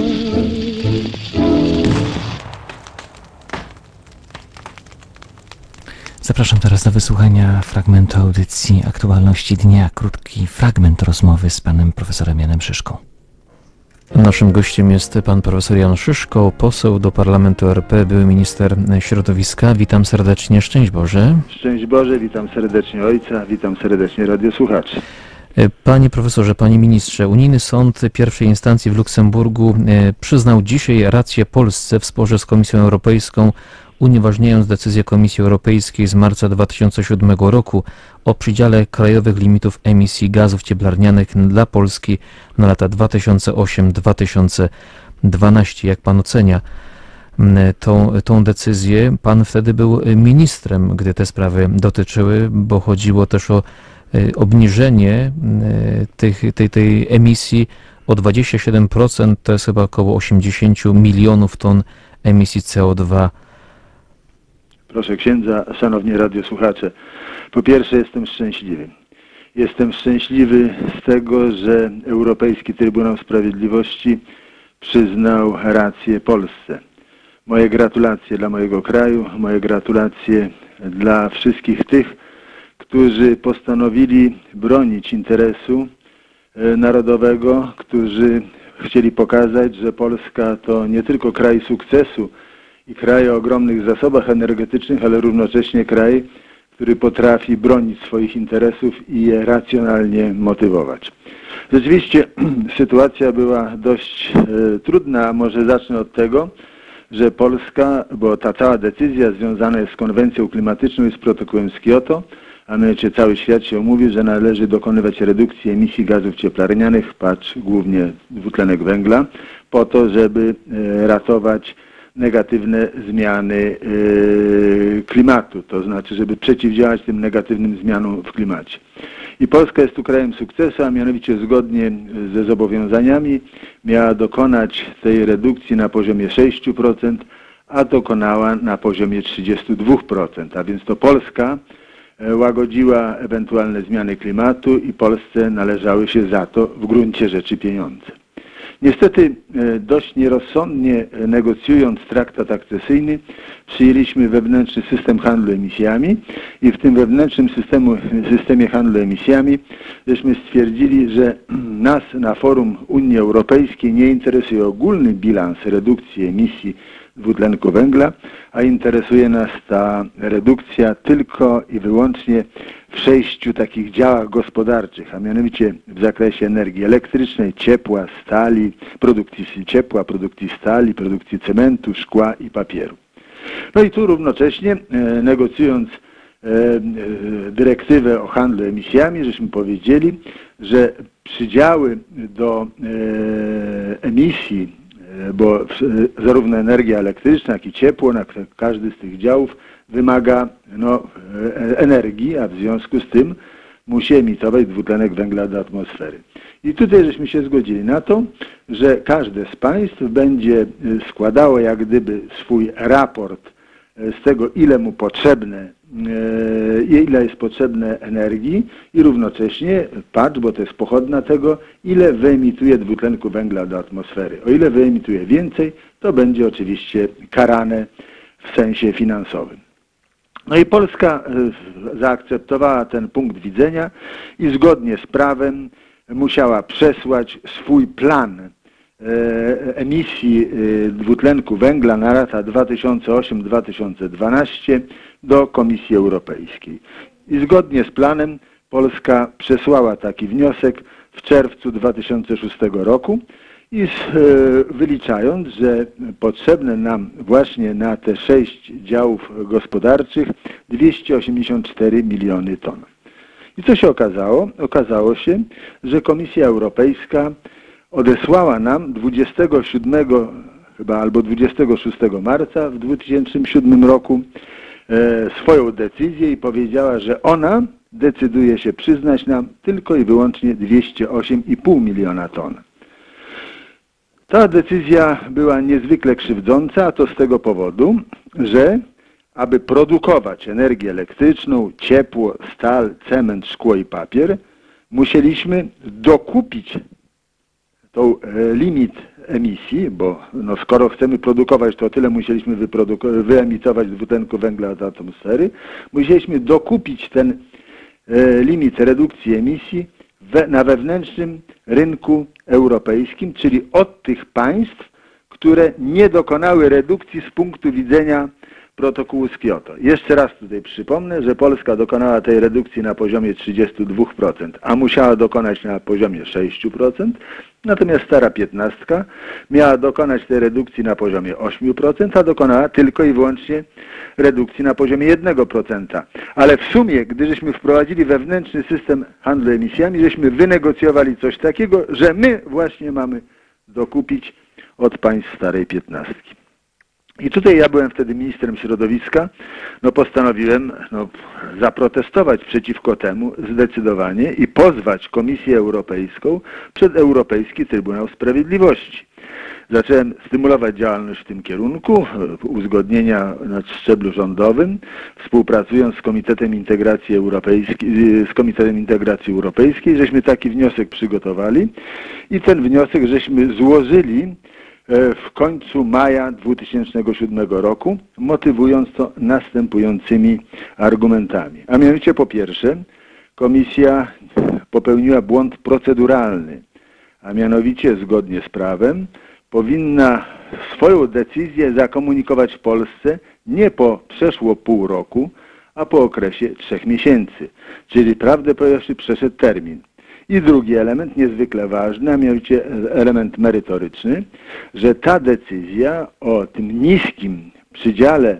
Zapraszam teraz do wysłuchania fragmentu audycji Aktualności Dnia. Krótki fragment rozmowy z panem profesorem Janem Szyszką. Naszym gościem jest pan profesor Jan Szyszko, poseł do Parlamentu RP, były minister środowiska. Witam serdecznie, szczęść Boże. Szczęść Boże, witam serdecznie ojca, witam serdecznie radiosłuchaczy. Panie profesorze, panie ministrze, Unijny Sąd pierwszej instancji w Luksemburgu przyznał dzisiaj rację Polsce w sporze z Komisją Europejską, unieważniając decyzję Komisji Europejskiej z marca 2007 roku o przydziale krajowych limitów emisji gazów cieplarnianych dla Polski na lata 2008-2012. Jak pan ocenia tą decyzję? Pan wtedy był ministrem, gdy te sprawy dotyczyły, bo chodziło też o obniżenie tej emisji o 27%, to jest chyba około 80 milionów ton emisji CO2. Proszę księdza, szanowni radiosłuchacze, po pierwsze jestem szczęśliwy. Jestem szczęśliwy z tego, że Europejski Trybunał Sprawiedliwości przyznał rację Polsce. Moje gratulacje dla mojego kraju, moje gratulacje dla wszystkich tych, którzy postanowili bronić interesu narodowego, którzy chcieli pokazać, że Polska to nie tylko kraj sukcesu i kraj o ogromnych zasobach energetycznych, ale równocześnie kraj, który potrafi bronić swoich interesów i je racjonalnie motywować. Rzeczywiście sytuacja była dość trudna, a może zacznę od tego, że Polska, bo ta cała decyzja związana jest z konwencją klimatyczną i z protokołem z Kioto, a mianowicie cały świat się mówi, że należy dokonywać redukcji emisji gazów cieplarnianych, patrz głównie dwutlenek węgla, po to, żeby ratować negatywne zmiany klimatu, to znaczy, żeby przeciwdziałać tym negatywnym zmianom w klimacie. I Polska jest tu krajem sukcesu, a mianowicie zgodnie ze zobowiązaniami miała dokonać tej redukcji na poziomie 6%, a dokonała na poziomie 32%, a więc to Polska łagodziła ewentualne zmiany klimatu i Polsce należały się za to w gruncie rzeczy pieniądze. Niestety dość nierozsądnie negocjując traktat akcesyjny przyjęliśmy wewnętrzny system handlu emisjami i w tym wewnętrznym systemie handlu emisjami żeśmy stwierdzili, że nas na forum Unii Europejskiej nie interesuje ogólny bilans redukcji emisji dwutlenku węgla, a interesuje nas ta redukcja tylko i wyłącznie w 6 takich działach gospodarczych, a mianowicie w zakresie energii elektrycznej, ciepła, stali, produkcji ciepła, produkcji stali, produkcji cementu, szkła i papieru. No i tu równocześnie negocjując dyrektywę o handlu emisjami, żeśmy powiedzieli, że przydziały do emisji, bo zarówno energia elektryczna, jak i ciepło, na każdy z tych działów wymaga energii, a w związku z tym musi emitować dwutlenek węgla do atmosfery. I tutaj żeśmy się zgodzili na to, że każde z państw będzie składało jak gdyby swój raport z tego, ile mu potrzebne, ile jest potrzebne energii i równocześnie patrz, bo to jest pochodna tego, ile wyemituje dwutlenku węgla do atmosfery. O ile wyemituje więcej, to będzie oczywiście karane w sensie finansowym. No i Polska zaakceptowała ten punkt widzenia i zgodnie z prawem musiała przesłać swój plan emisji dwutlenku węgla na lata 2008-2012 do Komisji Europejskiej. I zgodnie z planem Polska przesłała taki wniosek w czerwcu 2006 roku i wyliczając, że potrzebne nam właśnie na te 6 działów gospodarczych 284 miliony ton. I co się okazało? Okazało się, że Komisja Europejska odesłała nam 27 chyba albo 26 marca w 2007 roku swoją decyzję i powiedziała, że ona decyduje się przyznać nam tylko i wyłącznie 208,5 miliona ton. Ta decyzja była niezwykle krzywdząca, a to z tego powodu, że aby produkować energię elektryczną, ciepło, stal, cement, szkło i papier, musieliśmy dokupić tą limit emisji, bo no, skoro chcemy produkować, to tyle musieliśmy wyemitować dwutlenku węgla do atmosfery, musieliśmy dokupić ten limit redukcji emisji na wewnętrznym rynku europejskim, czyli od tych państw, które nie dokonały redukcji z punktu widzenia protokołu z Kioto. Jeszcze raz tutaj przypomnę, że Polska dokonała tej redukcji na poziomie 32%, a musiała dokonać na poziomie 6%, natomiast stara 15 miała dokonać tej redukcji na poziomie 8%, a dokonała tylko i wyłącznie redukcji na poziomie 1%. Ale w sumie, gdy żeśmy wprowadzili wewnętrzny system handlu emisjami, żeśmy wynegocjowali coś takiego, że my właśnie mamy dokupić od państw starej 15. I tutaj ja byłem wtedy ministrem środowiska, no postanowiłem zaprotestować przeciwko temu zdecydowanie i pozwać Komisję Europejską przed Europejski Trybunał Sprawiedliwości. Zacząłem stymulować działalność w tym kierunku, uzgodnienia na szczeblu rządowym, współpracując z Komitetem Integracji Europejskiej, żeśmy taki wniosek przygotowali i ten wniosek żeśmy złożyli w końcu maja 2007 roku, motywując to następującymi argumentami. A mianowicie po pierwsze, Komisja popełniła błąd proceduralny, a mianowicie zgodnie z prawem powinna swoją decyzję zakomunikować Polsce nie po przeszło pół roku, a po okresie 3 miesięcy, czyli prawdę powiedziawszy przeszedł termin. I drugi element, niezwykle ważny, a mianowicie element merytoryczny, że ta decyzja o tym niskim przydziale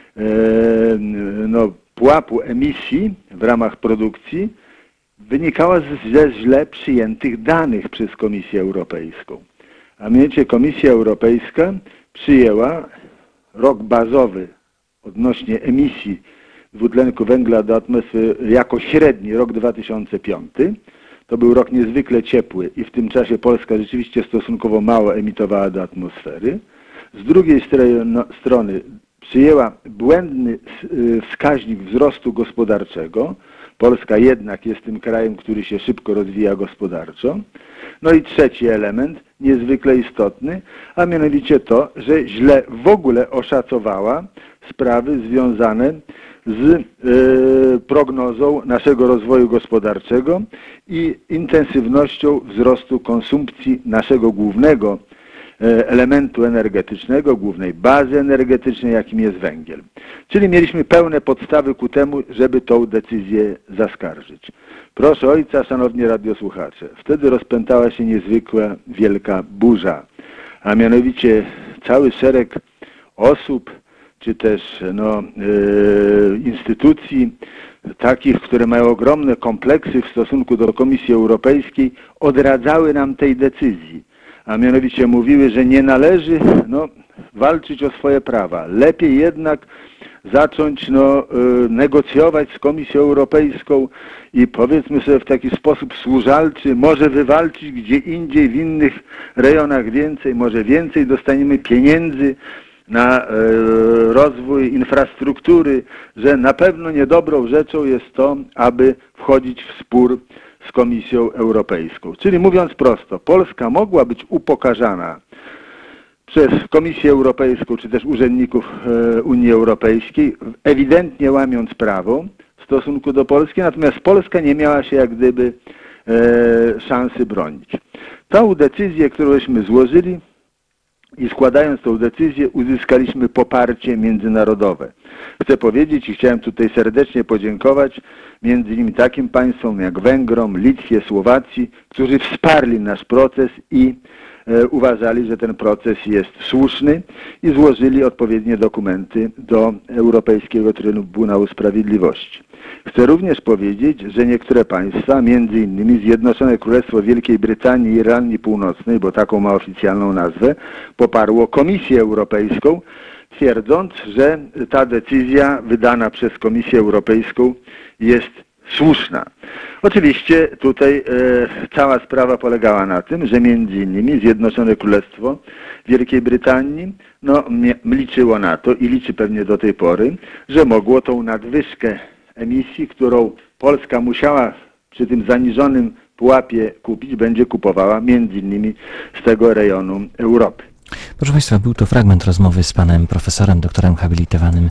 pułapu emisji w ramach produkcji wynikała ze źle przyjętych danych przez Komisję Europejską. A mianowicie Komisja Europejska przyjęła rok bazowy odnośnie emisji dwutlenku węgla do atmosfery jako średni rok 2005. To był rok niezwykle ciepły i w tym czasie Polska rzeczywiście stosunkowo mało emitowała do atmosfery. Z drugiej strony przyjęła błędny wskaźnik wzrostu gospodarczego. Polska jednak jest tym krajem, który się szybko rozwija gospodarczo. No i trzeci element, niezwykle istotny, a mianowicie to, że źle w ogóle oszacowała sprawy związane z prognozą naszego rozwoju gospodarczego i intensywnością wzrostu konsumpcji naszego głównego elementu energetycznego, głównej bazy energetycznej, jakim jest węgiel. Czyli mieliśmy pełne podstawy ku temu, żeby tą decyzję zaskarżyć. Proszę Ojca, szanowni radiosłuchacze, wtedy rozpętała się niezwykła wielka burza, a mianowicie cały szereg osób, czy też instytucji takich, które mają ogromne kompleksy w stosunku do Komisji Europejskiej, odradzały nam tej decyzji, a mianowicie mówiły, że nie należy walczyć o swoje prawa. Lepiej jednak zacząć negocjować z Komisją Europejską i powiedzmy sobie w taki sposób służalczy, może wywalczyć gdzie indziej w innych rejonach więcej, może więcej dostaniemy pieniędzy na rozwój infrastruktury, że na pewno niedobrą rzeczą jest to, aby wchodzić w spór z Komisją Europejską. Czyli mówiąc prosto, Polska mogła być upokarzana przez Komisję Europejską czy też urzędników Unii Europejskiej, ewidentnie łamiąc prawo w stosunku do Polski, natomiast Polska nie miała się jak gdyby szansy bronić. Tą decyzję, którąśmy złożyli i składając tą decyzję uzyskaliśmy poparcie międzynarodowe. Chcę powiedzieć i chciałem tutaj serdecznie podziękować między innymi takim państwom jak Węgrom, Litwie, Słowacji, którzy wsparli nasz proces i uważali, że ten proces jest słuszny i złożyli odpowiednie dokumenty do Europejskiego Trybunału Sprawiedliwości. Chcę również powiedzieć, że niektóre państwa, między innymi Zjednoczone Królestwo Wielkiej Brytanii i Irlandii Północnej, bo taką ma oficjalną nazwę, poparło Komisję Europejską, twierdząc, że ta decyzja wydana przez Komisję Europejską jest słuszna. Oczywiście tutaj cała sprawa polegała na tym, że między innymi Zjednoczone Królestwo Wielkiej Brytanii liczyło na to i liczy pewnie do tej pory, że mogło tą nadwyżkę emisji, którą Polska musiała przy tym zaniżonym pułapie kupić, będzie kupowała między innymi z tego rejonu Europy. Proszę Państwa, był to fragment rozmowy z panem profesorem, doktorem habilitowanym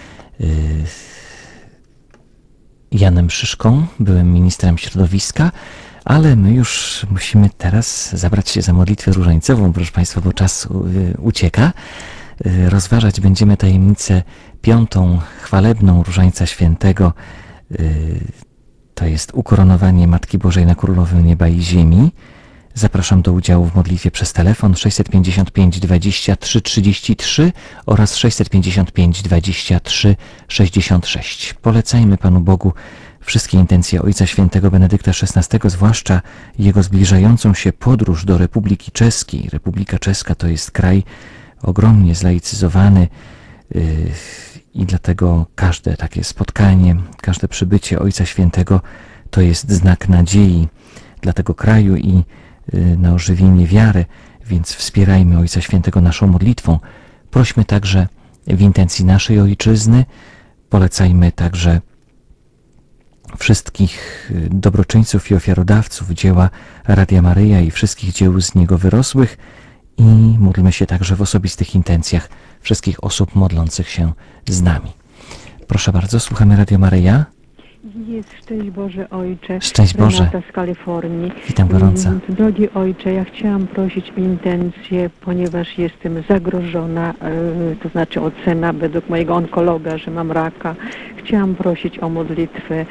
Janem Szyszką, byłym ministrem środowiska, ale my już musimy teraz zabrać się za modlitwę różańcową, proszę Państwa, bo czas ucieka. Rozważać będziemy tajemnicę 5. chwalebną Różańca Świętego. To jest ukoronowanie Matki Bożej na Królową Nieba i Ziemi. Zapraszam do udziału w modlitwie przez telefon 655 23 33 oraz 655 23 66. Polecajmy Panu Bogu wszystkie intencje Ojca Świętego Benedykta XVI, zwłaszcza jego zbliżającą się podróż do Republiki Czeskiej. Republika Czeska to jest kraj ogromnie zlaicyzowany i dlatego każde takie spotkanie, każde przybycie Ojca Świętego to jest znak nadziei dla tego kraju i na ożywienie wiary, więc wspierajmy Ojca Świętego naszą modlitwą. Prośmy także w intencji naszej Ojczyzny, polecajmy także wszystkich dobroczyńców i ofiarodawców dzieła Radia Maryja i wszystkich dzieł z niego wyrosłych i módlmy się także w osobistych intencjach wszystkich osób modlących się z nami. Proszę bardzo, słuchamy Radio Maryja. Szczęść Boże Ojcze. Szczęść Boże. Renata z Kalifornii. Witam gorąco. Drogi Ojcze, ja chciałam prosić o intencję, ponieważ jestem zagrożona, to znaczy ocena według mojego onkologa, że mam raka. Chciałam prosić o modlitwę,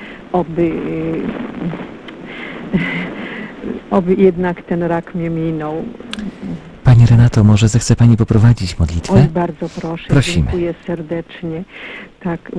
oby jednak ten rak mnie minął. Pani Renato, może zechce Pani poprowadzić modlitwę? Oj, bardzo proszę. Prosimy. Dziękuję serdecznie. Tak.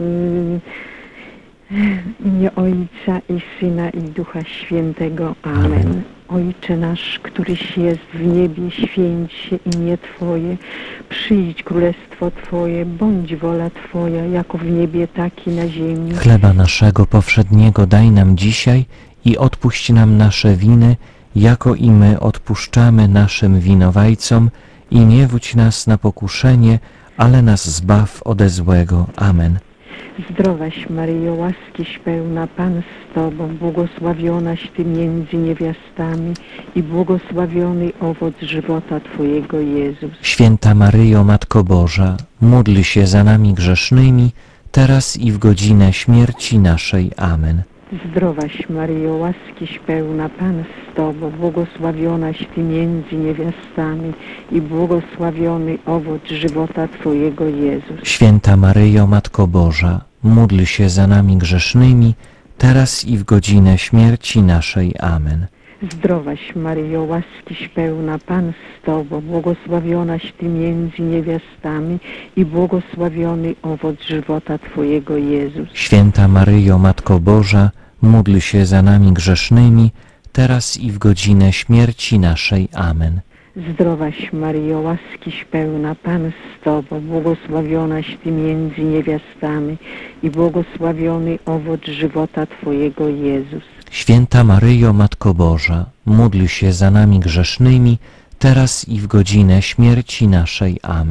W imię Ojca i Syna i Ducha Świętego. Amen. Ojcze nasz, któryś jest w niebie, święć się imię Twoje. Przyjdź królestwo Twoje, bądź wola Twoja, jako w niebie, tak i na ziemi. Chleba naszego powszedniego daj nam dzisiaj i odpuść nam nasze winy, jako i my odpuszczamy naszym winowajcom i nie wódź nas na pokuszenie, ale nas zbaw ode złego. Amen. Zdrowaś Maryjo, łaskiś pełna, Pan z Tobą, błogosławionaś Ty między niewiastami i błogosławiony owoc żywota Twojego, Jezus. Święta Maryjo, Matko Boża, módl się za nami grzesznymi, teraz i w godzinę śmierci naszej. Amen. Zdrowaś Maryjo, łaskiś pełna, Pan z Tobą, błogosławionaś Ty między niewiastami i błogosławiony owoc żywota Twojego, Jezus. Święta Maryjo, Matko Boża, módl się za nami grzesznymi, teraz i w godzinę śmierci naszej. Amen. Zdrowaś Maryjo, łaskiś pełna, Pan z Tobą, błogosławionaś Ty między niewiastami i błogosławiony owoc żywota Twojego, Jezus. Święta Maryjo, Matko Boża, módl się za nami grzesznymi, teraz i w godzinę śmierci naszej. Amen. Zdrowaś Maryjo, łaskiś pełna, Pan z Tobą, błogosławionaś Ty między niewiastami i błogosławiony owoc żywota Twojego, Jezus. Święta Maryjo, Matko Boża, módl się za nami grzesznymi, teraz i w godzinę śmierci naszej. Amen.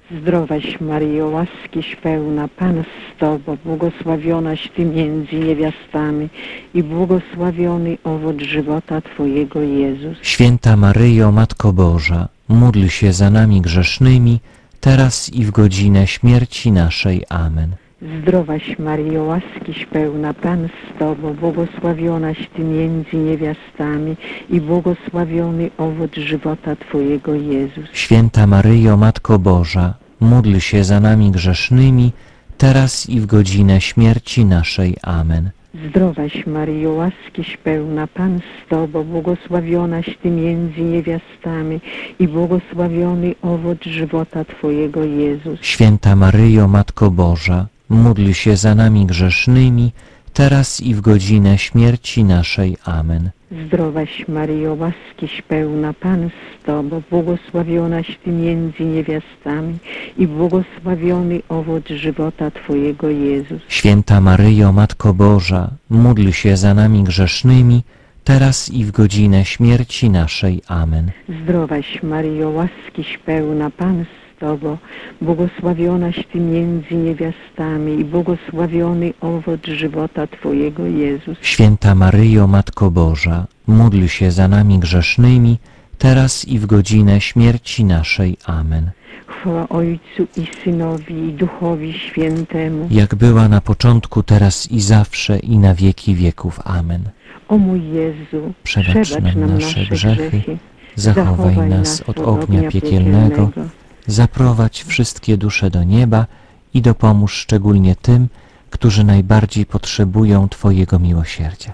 Zdrowaś Maryjo, łaskiś pełna, Pan z Tobą, błogosławionaś Ty między niewiastami i błogosławiony owoc żywota Twojego, Jezus. Święta Maryjo, Matko Boża, módl się za nami grzesznymi, teraz i w godzinę śmierci naszej. Amen. Zdrowaś Maryjo, łaskiś pełna, Pan z Tobą, błogosławionaś Ty między niewiastami i błogosławiony owoc żywota Twojego, Jezus. Święta Maryjo, Matko Boża, módl się za nami grzesznymi, teraz i w godzinę śmierci naszej. Amen. Zdrowaś Maryjo, łaskiś pełna, Pan z Tobą, błogosławionaś Ty między niewiastami i błogosławiony owoc żywota Twojego, Jezus. Święta Maryjo, Matko Boża, módl się za nami grzesznymi, teraz i w godzinę śmierci naszej. Amen. Zdrowaś Maryjo, łaskiś pełna, Pan z Tobą, błogosławionaś Ty między niewiastami i błogosławiony owoc żywota Twojego, Jezus. Święta Maryjo, Matko Boża, módl się za nami grzesznymi, teraz i w godzinę śmierci naszej. Amen. Zdrowaś Maryjo, łaskiś pełna, Pan z Tobą, błogosławionaś Ty między niewiastami i błogosławiony owoc żywota Twojego, Jezus. Święta Maryjo, Matko Boża, módl się za nami grzesznymi, teraz i w godzinę śmierci naszej. Amen. Chwała Ojcu i Synowi i Duchowi Świętemu, Jak była na początku, teraz i zawsze, i na wieki wieków. Amen. o mój Jezu, Przebacz nam nasze grzechy, zachowaj nas od ognia piekielnego, zaprowadź wszystkie dusze do nieba i dopomóż szczególnie tym, którzy najbardziej potrzebują Twojego miłosierdzia.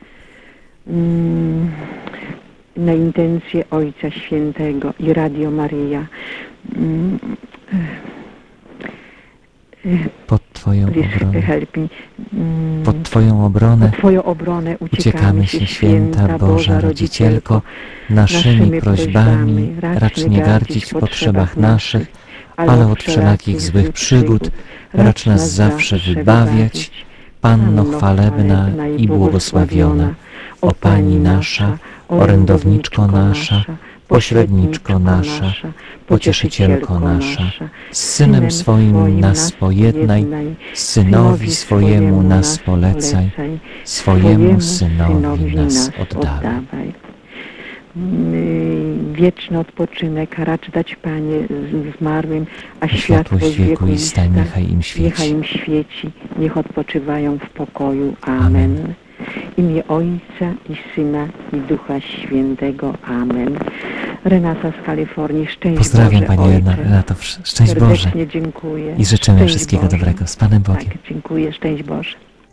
Na intencję Ojca Świętego i Radio Maryja. Pod Twoją obronę, Help me. pod Twoją obronę Pod Twoją obronę uciekamy się, Święta Boża Rodzicielko, naszymi prośbami racz nie gardzić w potrzebach naszych, ale od wszelakich złych przygód racz nas zawsze wybawiać. Panno chwalebna i błogosławiona, o Pani nasza, orędowniczko nasza, pośredniczko nasza, pocieszycielko nasza, z Synem swoim nas pojednaj, Synowi swojemu nas polecaj, swojemu Synowi nas oddawaj. Wieczny odpoczynek racz dać, Panie, zmarłym, a światłość wieku i stań niechaj im świeci. Niech odpoczywają w pokoju. Amen. W imię Ojca i Syna i Ducha Świętego. Amen. Renata z Kalifornii, szczęść Pozdrawiam Boże, Pani Ojcze. Renato, szczęść Boże Serdecznie dziękuję. i życzymy Szczęść wszystkiego Boże. dobrego. Z Panem Bogiem. Tak, dziękuję. Szczęść Boże.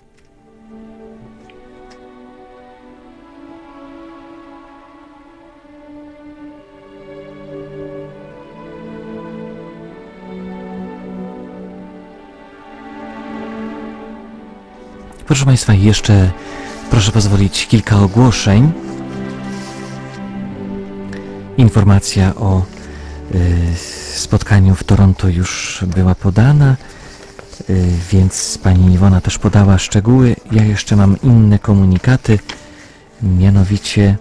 Proszę Państwa, jeszcze proszę pozwolić kilka ogłoszeń. Informacja o spotkaniu w Toronto już była podana, więc Pani Iwona też podała szczegóły. Ja jeszcze mam inne komunikaty, mianowicie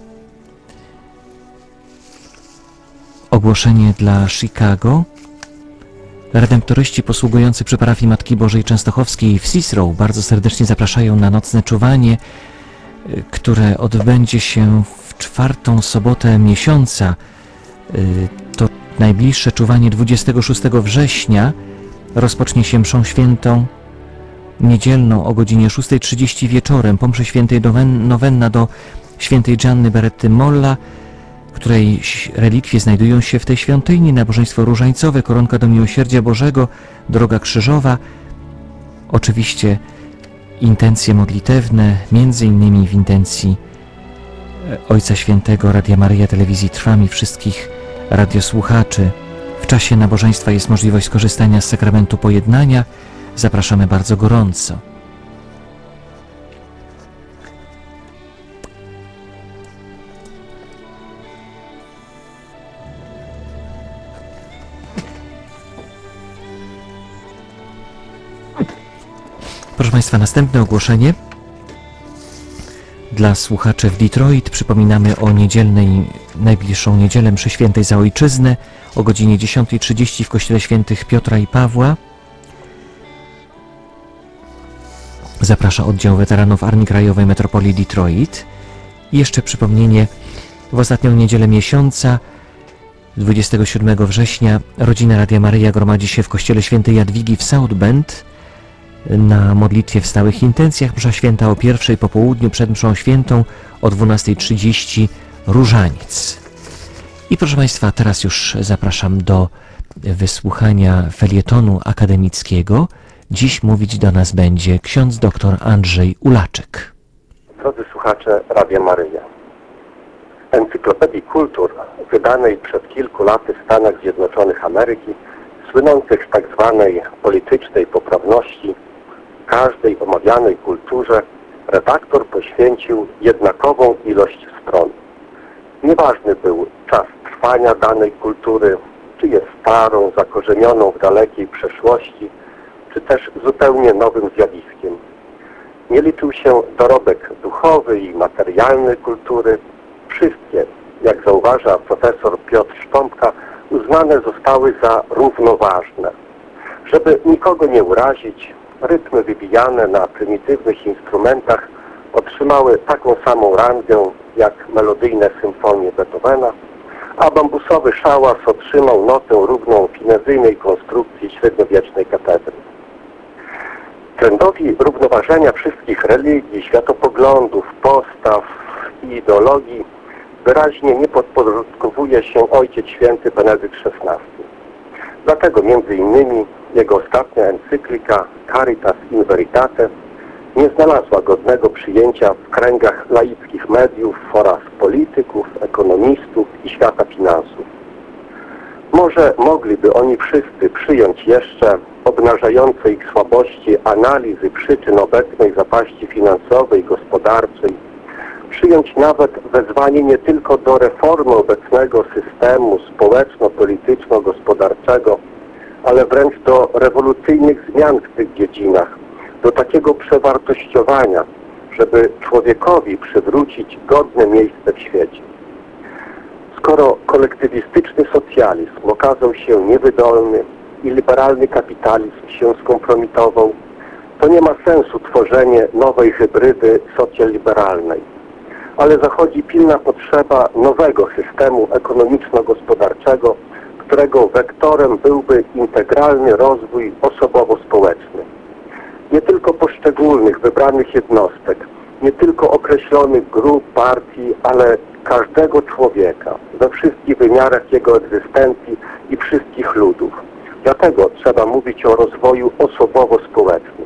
ogłoszenie dla Chicago. Redemptoryści posługujący przy parafii Matki Bożej Częstochowskiej w Cicero bardzo serdecznie zapraszają na nocne czuwanie, które odbędzie się w 4. sobotę miesiąca. To najbliższe czuwanie 26 września rozpocznie się mszą świętą niedzielną o godzinie 6:30 wieczorem. Po mszy świętej nowenna do świętej Gianny Beretty Molla, której relikwie znajdują się w tej świątyni, nabożeństwo różańcowe, koronka do miłosierdzia Bożego, droga krzyżowa. Oczywiście intencje modlitewne, między innymi w intencji Ojca Świętego, Radia Maryja, Telewizji Trwam i wszystkich radiosłuchaczy. W czasie nabożeństwa jest możliwość skorzystania z sakramentu pojednania. Zapraszamy bardzo gorąco. Proszę Państwa, następne ogłoszenie Dla słuchaczy w Detroit przypominamy o najbliższą niedzielę mszy świętej za ojczyznę o godzinie 10:30 w kościele świętych Piotra i Pawła. Zaprasza oddział weteranów Armii Krajowej Metropolii Detroit. I jeszcze przypomnienie, w ostatnią niedzielę miesiąca, 27 września, rodzina Radia Maryja gromadzi się w kościele świętej Jadwigi w South Bend na modlitwie w stałych intencjach. Msza święta o 1:00 po południu, przed mszą świętą o 12:30 różaniec. I proszę Państwa, teraz już zapraszam do wysłuchania felietonu akademickiego. Dziś mówić do nas będzie ksiądz dr Andrzej Ulaczyk. Drodzy słuchacze Radia Maryja, Encyklopedii Kultur, wydanej przed kilku laty w Stanach Zjednoczonych Ameryki, słynących z tak zwanej politycznej poprawności, każdej omawianej kulturze redaktor poświęcił jednakową ilość stron. Nieważny był czas trwania danej kultury, czy jest starą, zakorzenioną w dalekiej przeszłości, czy też zupełnie nowym zjawiskiem. Nie liczył się dorobek duchowy i materialny kultury. Wszystkie, jak zauważa profesor Piotr Szpompka, uznane zostały za równoważne. Żeby nikogo nie urazić, rytmy wybijane na prymitywnych instrumentach otrzymały taką samą rangę jak melodyjne symfonie Beethovena, a bambusowy szałas otrzymał notę równą finezyjnej konstrukcji średniowiecznej katedry. Trendowi równoważenia wszystkich religii, światopoglądów, postaw i ideologii wyraźnie nie podporządkowuje się Ojciec Święty Benedykt XVI. Dlatego między innymi jego ostatnia encyklika Caritas in Veritate nie znalazła godnego przyjęcia w kręgach laickich mediów oraz polityków, ekonomistów i świata finansów. Może mogliby oni wszyscy przyjąć jeszcze obnażające ich słabości analizy przyczyn obecnej zapaści finansowej i gospodarczej, przyjąć nawet wezwanie nie tylko do reformy obecnego systemu społeczno-polityczno-gospodarczego, ale wręcz do rewolucyjnych zmian w tych dziedzinach, do takiego przewartościowania, żeby człowiekowi przywrócić godne miejsce w świecie. Skoro kolektywistyczny socjalizm okazał się niewydolny i liberalny kapitalizm się skompromitował, to nie ma sensu tworzenie nowej hybrydy socjaliberalnej. Ale zachodzi pilna potrzeba nowego systemu ekonomiczno-gospodarczego, którego wektorem byłby integralny rozwój osobowo-społeczny. Nie tylko poszczególnych, wybranych jednostek, nie tylko określonych grup, partii, ale każdego człowieka we wszystkich wymiarach jego egzystencji i wszystkich ludów. Dlatego trzeba mówić o rozwoju osobowo-społecznym.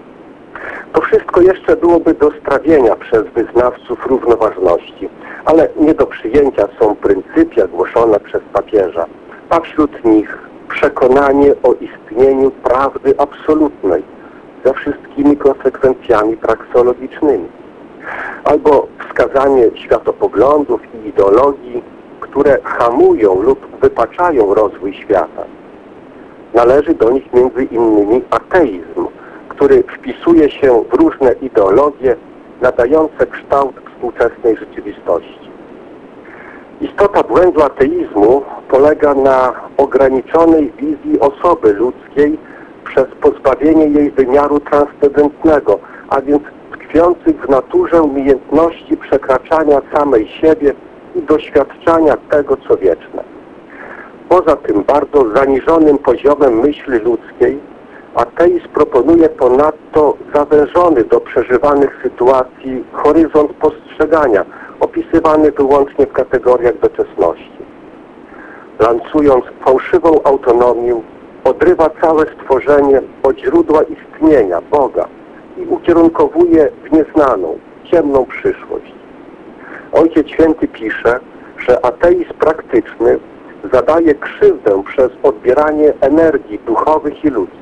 To wszystko jeszcze byłoby do strawienia przez wyznawców równoważności, ale nie do przyjęcia są pryncypia głoszone przez papieża, a wśród nich przekonanie o istnieniu prawdy absolutnej ze wszystkimi konsekwencjami praksologicznymi, albo wskazanie światopoglądów i ideologii, które hamują lub wypaczają rozwój świata. Należy do nich między innymi ateizm, który wpisuje się w różne ideologie nadające kształt współczesnej rzeczywistości. Istota błędu ateizmu polega na ograniczonej wizji osoby ludzkiej przez pozbawienie jej wymiaru transcendentnego, a więc tkwiących w naturze umiejętności przekraczania samej siebie i doświadczania tego, co wieczne. Poza tym bardzo zaniżonym poziomem myśli ludzkiej, ateizm proponuje ponadto zawężony do przeżywanych sytuacji horyzont postrzegania, opisywany wyłącznie w kategoriach doczesności. Lansując fałszywą autonomię, odrywa całe stworzenie od źródła istnienia, Boga, i ukierunkowuje w nieznaną, ciemną przyszłość. Ojciec Święty pisze, że ateizm praktyczny zadaje krzywdę przez odbieranie energii duchowych i ludzkich.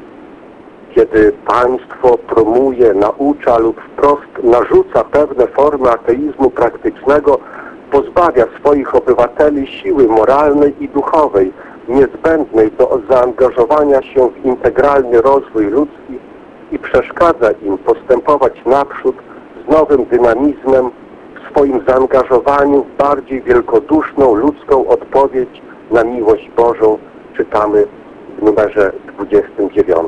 Kiedy państwo promuje, naucza lub wprost narzuca pewne formy ateizmu praktycznego, pozbawia swoich obywateli siły moralnej i duchowej niezbędnej do zaangażowania się w integralny rozwój ludzki i przeszkadza im postępować naprzód z z nowym dynamizmem w swoim zaangażowaniu w bardziej wielkoduszną ludzką odpowiedź na miłość Bożą, czytamy w numerze 29.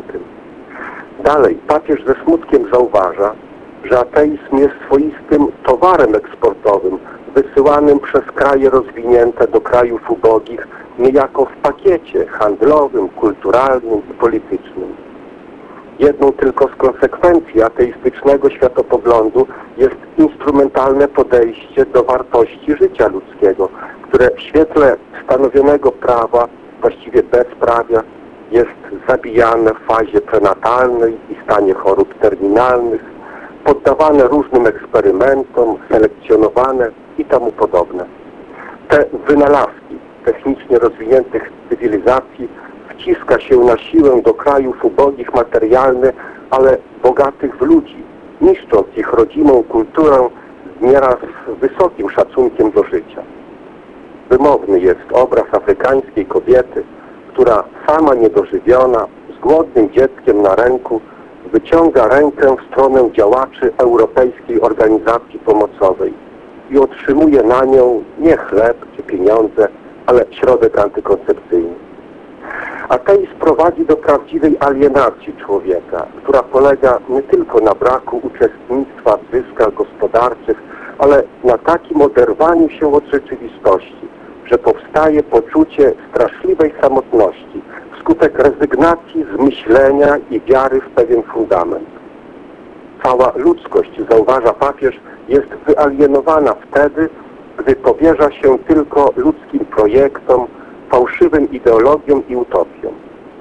Dalej, papież ze smutkiem zauważa, że ateizm jest swoistym towarem eksportowym, wysyłanym przez kraje rozwinięte do krajów ubogich, niejako w pakiecie handlowym, kulturalnym i politycznym. Jedną tylko z konsekwencji ateistycznego światopoglądu jest instrumentalne podejście do wartości życia ludzkiego, które w świetle stanowionego prawa, właściwie bezprawia, jest zabijane w fazie prenatalnej i stanie chorób terminalnych, poddawane różnym eksperymentom, selekcjonowane i temu podobne. Te wynalazki technicznie rozwiniętych cywilizacji wciska się na siłę do krajów ubogich materialnie, ale bogatych w ludzi, niszcząc ich rodzimą kulturę z nieraz wysokim szacunkiem do życia. Wymowny jest obraz afrykańskiej kobiety, która sama niedożywiona, z głodnym dzieckiem na ręku, wyciąga rękę w stronę działaczy Europejskiej Organizacji Pomocowej i otrzymuje na nią nie chleb czy pieniądze, ale środek antykoncepcyjny. Ateizm prowadzi do prawdziwej alienacji człowieka, która polega nie tylko na braku uczestnictwa w zyskach gospodarczych, ale na takim oderwaniu się od rzeczywistości, że powstaje poczucie straszliwej samotności wskutek rezygnacji z myślenia i wiary w pewien fundament. Cała ludzkość, zauważa papież, jest wyalienowana wtedy, gdy powierza się tylko ludzkim projektom, fałszywym ideologiom i utopiom.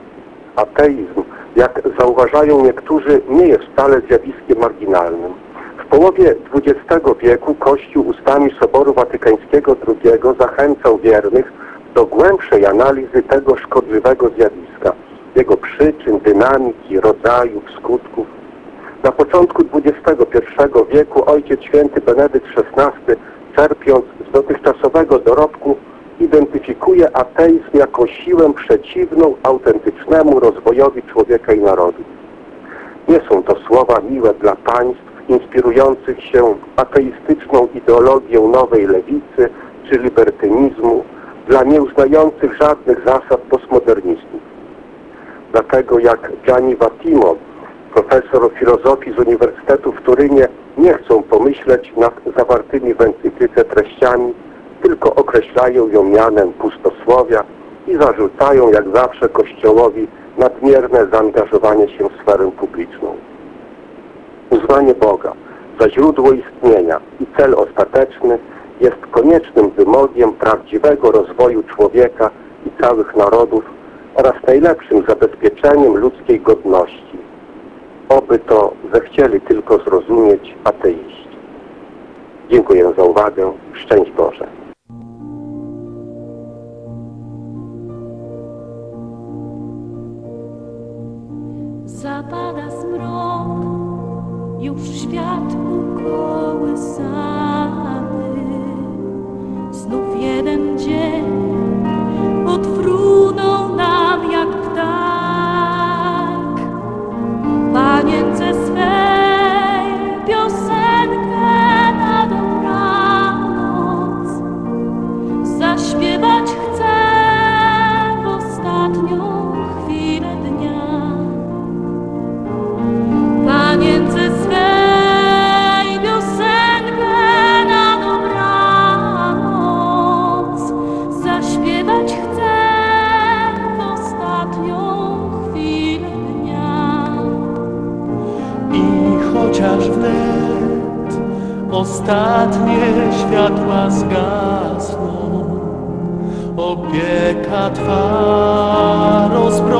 Ateizm, jak zauważają niektórzy, nie jest wcale zjawiskiem marginalnym. W połowie XX wieku Kościół ustami Soboru Watykańskiego II zachęcał wiernych do głębszej analizy tego szkodliwego zjawiska, jego przyczyn, dynamiki, rodzajów, skutków. Na początku XXI wieku Ojciec Święty Benedykt XVI, czerpiąc z dotychczasowego dorobku, identyfikuje ateizm jako siłę przeciwną autentycznemu rozwojowi człowieka i narodu. Nie są to słowa miłe dla państw inspirujących się ateistyczną ideologią nowej lewicy czy libertynizmu, dla nieuznających żadnych zasad postmodernistów. Dlatego jak Gianni Vattimo, profesor filozofii z Uniwersytetu w Turynie, nie chcą pomyśleć nad zawartymi w encyklice treściami, tylko określają ją mianem pustosłowia i zarzucają jak zawsze Kościołowi nadmierne zaangażowanie się w sferę publiczną. Uznanie Boga za źródło istnienia i cel ostateczny jest koniecznym wymogiem prawdziwego rozwoju człowieka i całych narodów oraz najlepszym zabezpieczeniem ludzkiej godności. Oby to zechcieli tylko zrozumieć ateiści. Dziękuję za uwagę. Szczęść Boże. Zapada zmrok, już świat ukołysany. Znów jeden dzień odfrunął nam jak ptak. Panience swej piosenkę na dobranoc zaśpiewać chcę w ostatnią chwilę dnia. Panience swej piosenkę na dobranoc zaśpiewać chcę w ostatnią chwilę dnia. I chociaż wnet ostatnie światła zgasną, opieka Twa rozproszy